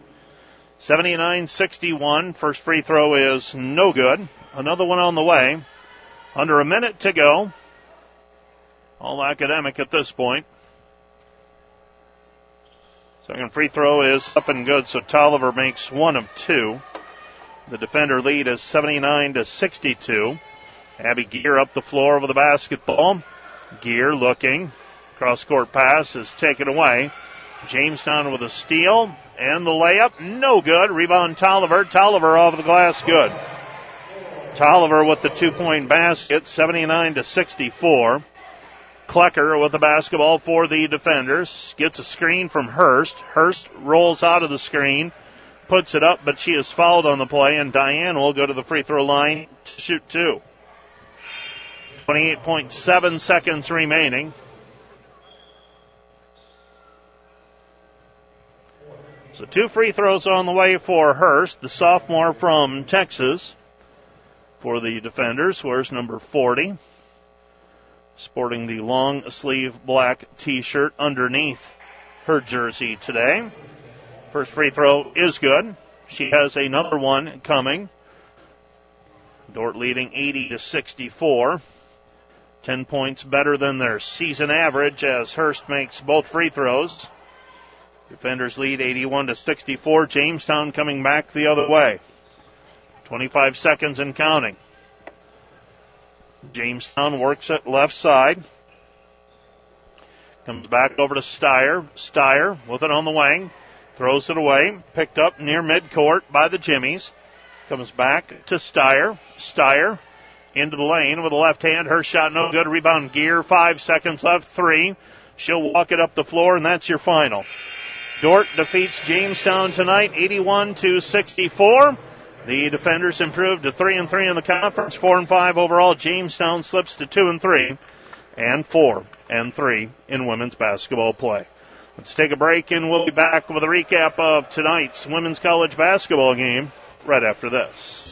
79-61. First free throw is no good. Another one on the way. Under a minute to go. All academic at this point. Second free throw is up and good, so Tolliver makes 1 of 2. The defender lead is 79-62. Abby Gear up the floor with the basketball. Gear looking. Cross-court pass is taken away. Jamestown with a steal. And the layup, no good. Rebound Tolliver. Tolliver off the glass, good. Tolliver with the 2-point basket, 79-64. Klecker with the basketball for the defenders. Gets a screen from Hurst. Hurst rolls out of the screen, puts it up, but she is fouled on the play, and Diane will go to the free throw line to shoot 2. 28.7 seconds remaining. So 2 free throws on the way for Hurst, the sophomore from Texas. For the defenders, wears number 40. Sporting the long sleeve black t-shirt underneath her jersey today. First free throw is good. She has another one coming. Dordt leading 80-64. 10 points better than their season average as Hurst makes both free throws. Defenders lead 81-64. Jamestown coming back the other way. 25 seconds and counting. Jamestown works at left side. Comes back over to Steyer. Steyer with it on the wing. Throws it away. Picked up near midcourt by the Jimmies. Comes back to Steyer. Steyer into the lane with the left hand. Her shot no good. Rebound Gear. 5 seconds left. 3. She'll walk it up the floor, and that's your final. Dordt defeats Jamestown tonight, 81-64. The defenders improved to 3-3 in the conference, 4-5 overall. Jamestown slips to 2-3 and 4-3 in women's basketball play. Let's take a break, and we'll be back with a recap of tonight's women's college basketball game right after this.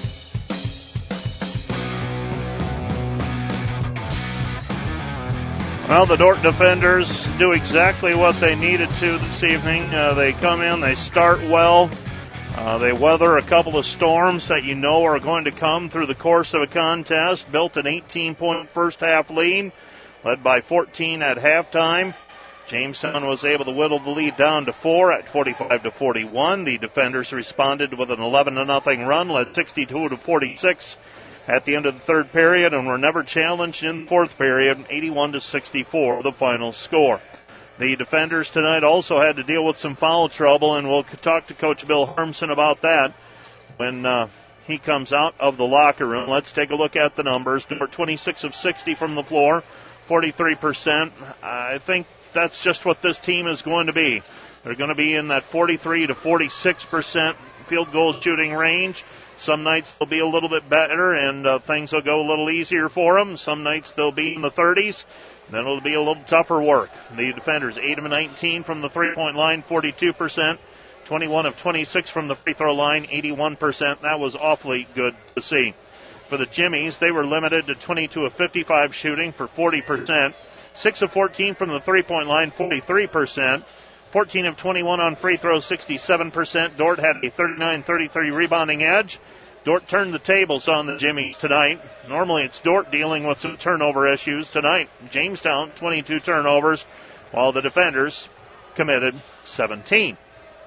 Well, the Dordt defenders do exactly what they needed to this evening. They come in, they start well. They weather a couple of storms that you know are going to come through the course of a contest. Built an 18-point first-half lead, led by 14 at halftime. Jamestown was able to whittle the lead down to 4 at 45-41. The defenders responded with an 11-0 run, led 62-46 at the end of the third period, and were never challenged in the fourth period, 81-64 the final score. The defenders tonight also had to deal with some foul trouble, and we'll talk to Coach Bill Harmson about that when he comes out of the locker room. Let's take a look at the numbers. Number 26 of 60 from the floor, 43%. I think that's just what this team is going to be. They're going to be in that 43 to 46% field goal shooting range. Some nights they'll be a little bit better, and things will go a little easier for them. Some nights they'll be in the 30s. Then it'll be a little tougher work. The defenders, 8 of 19 from the three-point line, 42%. 21 of 26 from the free throw line, 81%. That was awfully good to see. For the Jimmies, they were limited to 22 of 55 shooting for 40%. 6 of 14 from the three-point line, 43%. 14 of 21 on free throws, 67%. Dordt had a 39-33 rebounding edge. Dordt turned the tables on the Jimmies tonight. Normally it's Dordt dealing with some turnover issues. Tonight, Jamestown, 22 turnovers, while the defenders committed 17.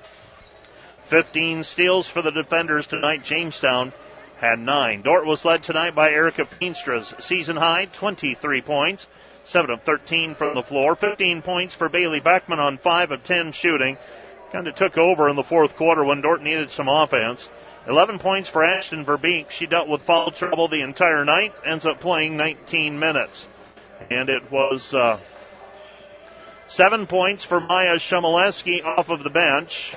15 steals for the defenders tonight. Jamestown had 9. Dordt was led tonight by Erica Feenstra's season high, 23 points, 7 of 13 from the floor, 15 points for Bailey Beckman on 5 of 10 shooting. Kind of took over in the fourth quarter when Dordt needed some offense. 11 points for Ashton Verbeek. She dealt with foul trouble the entire night, ends up playing 19 minutes. And it was 7 points for Maya Shumaleski off of the bench.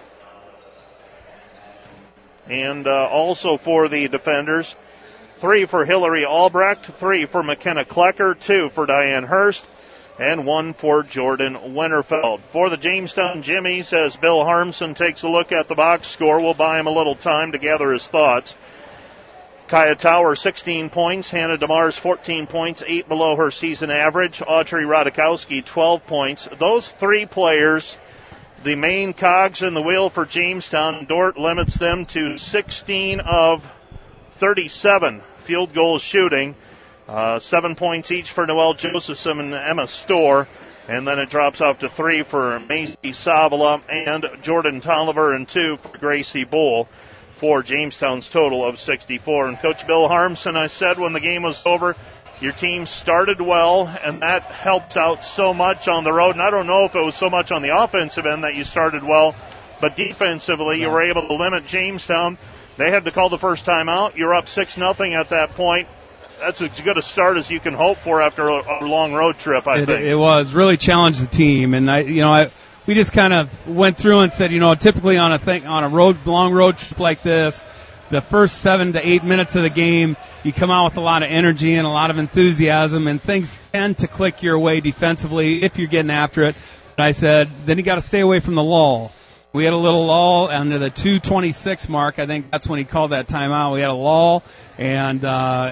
And also for the defenders, 3 for Hillary Albrecht, 3 for McKenna Klecker, 2 for Diane Hurst, and 1 for Jordan Winterfeld. For the Jamestown Jimmies, as Bill Harmson takes a look at the box score, we'll buy him a little time to gather his thoughts. Kaya Tower, 16 points. Hannah DeMars, 14 points, 8 below her season average. Audrey Radikowski, 12 points. Those 3 players, the main cogs in the wheel for Jamestown. Dordt limits them to 16 of 37 field goal shooting. 7 points each for Noelle Josephson and Emma Storr. And then it drops off to 3 for Macy Savala and Jordan Tolliver, and 2 for Gracie Bull, for Jamestown's total of 64. And Coach Bill Harmson, I said when the game was over, your team started well, and that helps out so much on the road. And I don't know if it was so much on the offensive end that you started well, but defensively you were able to limit Jamestown. They had to call the first timeout. You're up 6-0 at that point. That's as good a start as you can hope for after a long road trip, I think. It was. Really challenged the team. And, we just kind of went through and said, typically on a long road trip like this, the first 7 to 8 minutes of the game, you come out with a lot of energy and a lot of enthusiasm, and things tend to click your way defensively if you're getting after it. And I said, then you got to stay away from the lull. We had a little lull under the 2:26 mark. I think that's when he called that timeout. We had a lull, and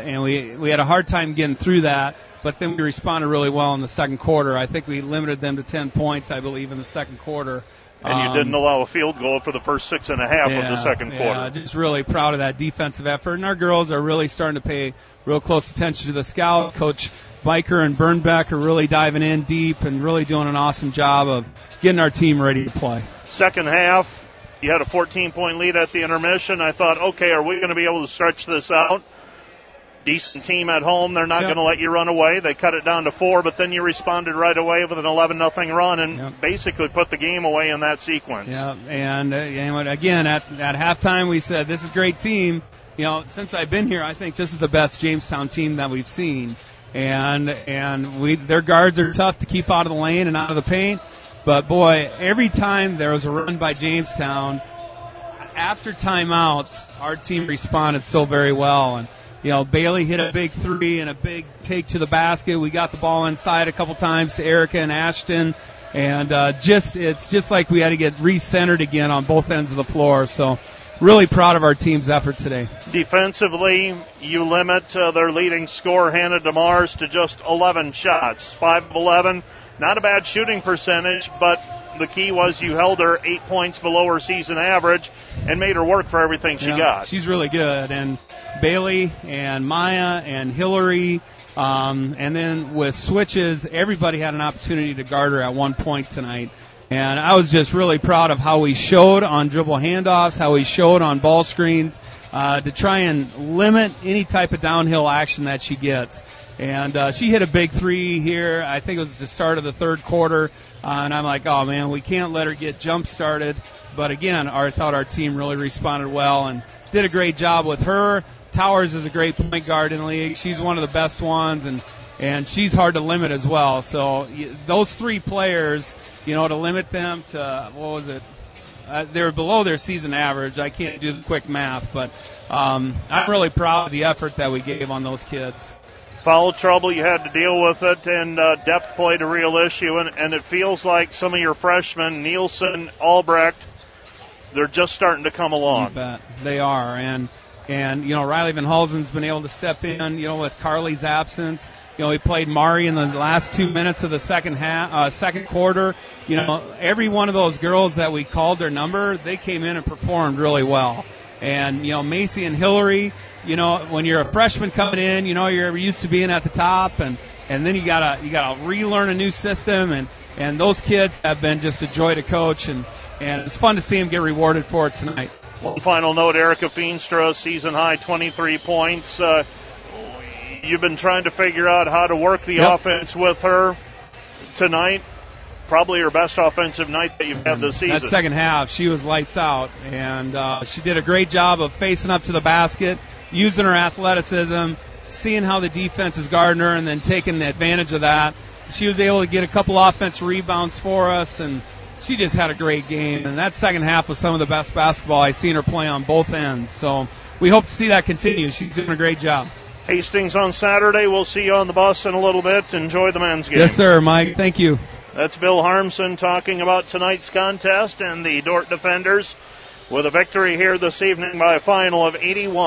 we had a hard time getting through that. But then we responded really well in the second quarter. I think we limited them to 10 points, I believe, in the second quarter. And you didn't allow a field goal for the first 6.5 of the second quarter. Yeah, just really proud of that defensive effort. And our girls are really starting to pay real close attention to the scout. Coach Biker and Bernbeck are really diving in deep and really doing an awesome job of getting our team ready to play. Second half, you had a 14-point lead at the intermission. I thought, okay, are we going to be able to stretch this out? Decent team at home. They're not going to let you run away. They cut it down to 4, but then you responded right away with an 11-0 run and basically put the game away in that sequence. Yeah, and again, at halftime we said, this is a great team. Since I've been here, I think this is the best Jamestown team that we've seen. And their guards are tough to keep out of the lane and out of the paint. But, boy, every time there was a run by Jamestown, after timeouts, our team responded so very well. And, Bailey hit a big 3 and a big take to the basket. We got the ball inside a couple times to Erica and Ashton. And it's just like we had to get recentered again on both ends of the floor. So really proud of our team's effort today. Defensively, you limit their leading scorer, Hannah DeMars, to just 11 shots, 5 of 11. Not a bad shooting percentage, but the key was you held her 8 points below her season average and made her work for everything she got. She's really good. And Bailey and Maya and Hillary, and then with switches, everybody had an opportunity to guard her at one point tonight. And I was just really proud of how we showed on dribble handoffs, how we showed on ball screens, to try and limit any type of downhill action that she gets. And she hit a big 3 here. I think it was the start of the third quarter. And I'm like, oh, man, we can't let her get jump-started. But, again, I thought our team really responded well and did a great job with her. Towers is a great point guard in the league. She's one of the best ones, and she's hard to limit as well. So those 3 players, to limit them to, what was it? They're below their season average. I can't do the quick math, but I'm really proud of the effort that we gave on those kids. Foul trouble, you had to deal with it, and depth played a real issue, and it feels like some of your freshmen, Nielsen, Albrecht, they're just starting to come along. You bet. They are, and Riley Van Halsen's been able to step in, with Carly's absence. He played Mari in the last 2 minutes of the second quarter. Every one of those girls that we called their number, they came in and performed really well. And, Macy and Hillary, when you're a freshman coming in, you're used to being at the top, and then you gotta relearn a new system, and those kids have been just a joy to coach, and it's fun to see them get rewarded for it tonight. One final note, Erica Feenstra, season high 23 points. You've been trying to figure out how to work the offense with her tonight. Probably her best offensive night that you've had this season. That second half, she was lights out, and she did a great job of facing up to the basket, using her athleticism, seeing how the defense is guarding her, and then taking advantage of that. She was able to get a couple offensive rebounds for us, and she just had a great game. And that second half was some of the best basketball I've seen her play on both ends. So we hope to see that continue. She's doing a great job. Hastings on Saturday. We'll see you on the bus in a little bit. Enjoy the men's game. Yes, sir, Mike. Thank you. That's Bill Harmson talking about tonight's contest and the Dordt Defenders with a victory here this evening by a final of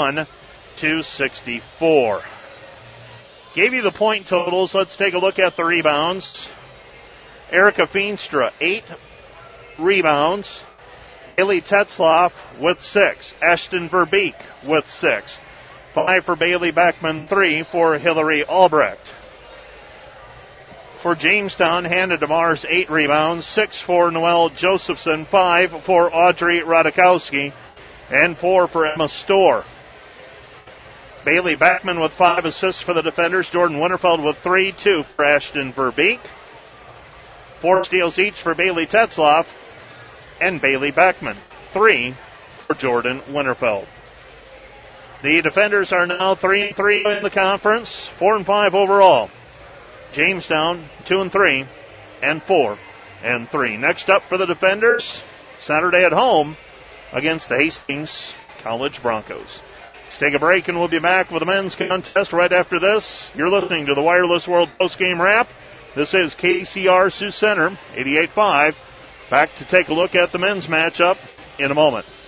81-64. Gave you the point totals. Let's take a look at the rebounds. Erica Feenstra, 8 rebounds. Haley Tetzloff with 6. Ashton Verbeek with 6. 5 for Bailey Beckman, 3 for Hillary Albrecht. for Jamestown handed to Mars, 8 rebounds, 6 for Noelle Josephson, 5 for Audrey Radikowski, and 4 for Emma Storr. Bailey Beckman with 5 assists for the defenders. Jordan Winterfeld with 3, 2 for Ashton Verbeek. 4 steals each for Bailey Tetzloff and Bailey Beckman. 3 for Jordan Winterfeld. The defenders are now 3-3 in the conference, 4-5 overall. Jamestown 2-3 and 4-3. Next up for the defenders, Saturday at home against the Hastings College Broncos. Let's take a break and we'll be back with the men's contest right after this. You're listening to the Wireless World postgame wrap. This is KCR Sioux Center 88.5. Back to take a look at the men's matchup in a moment.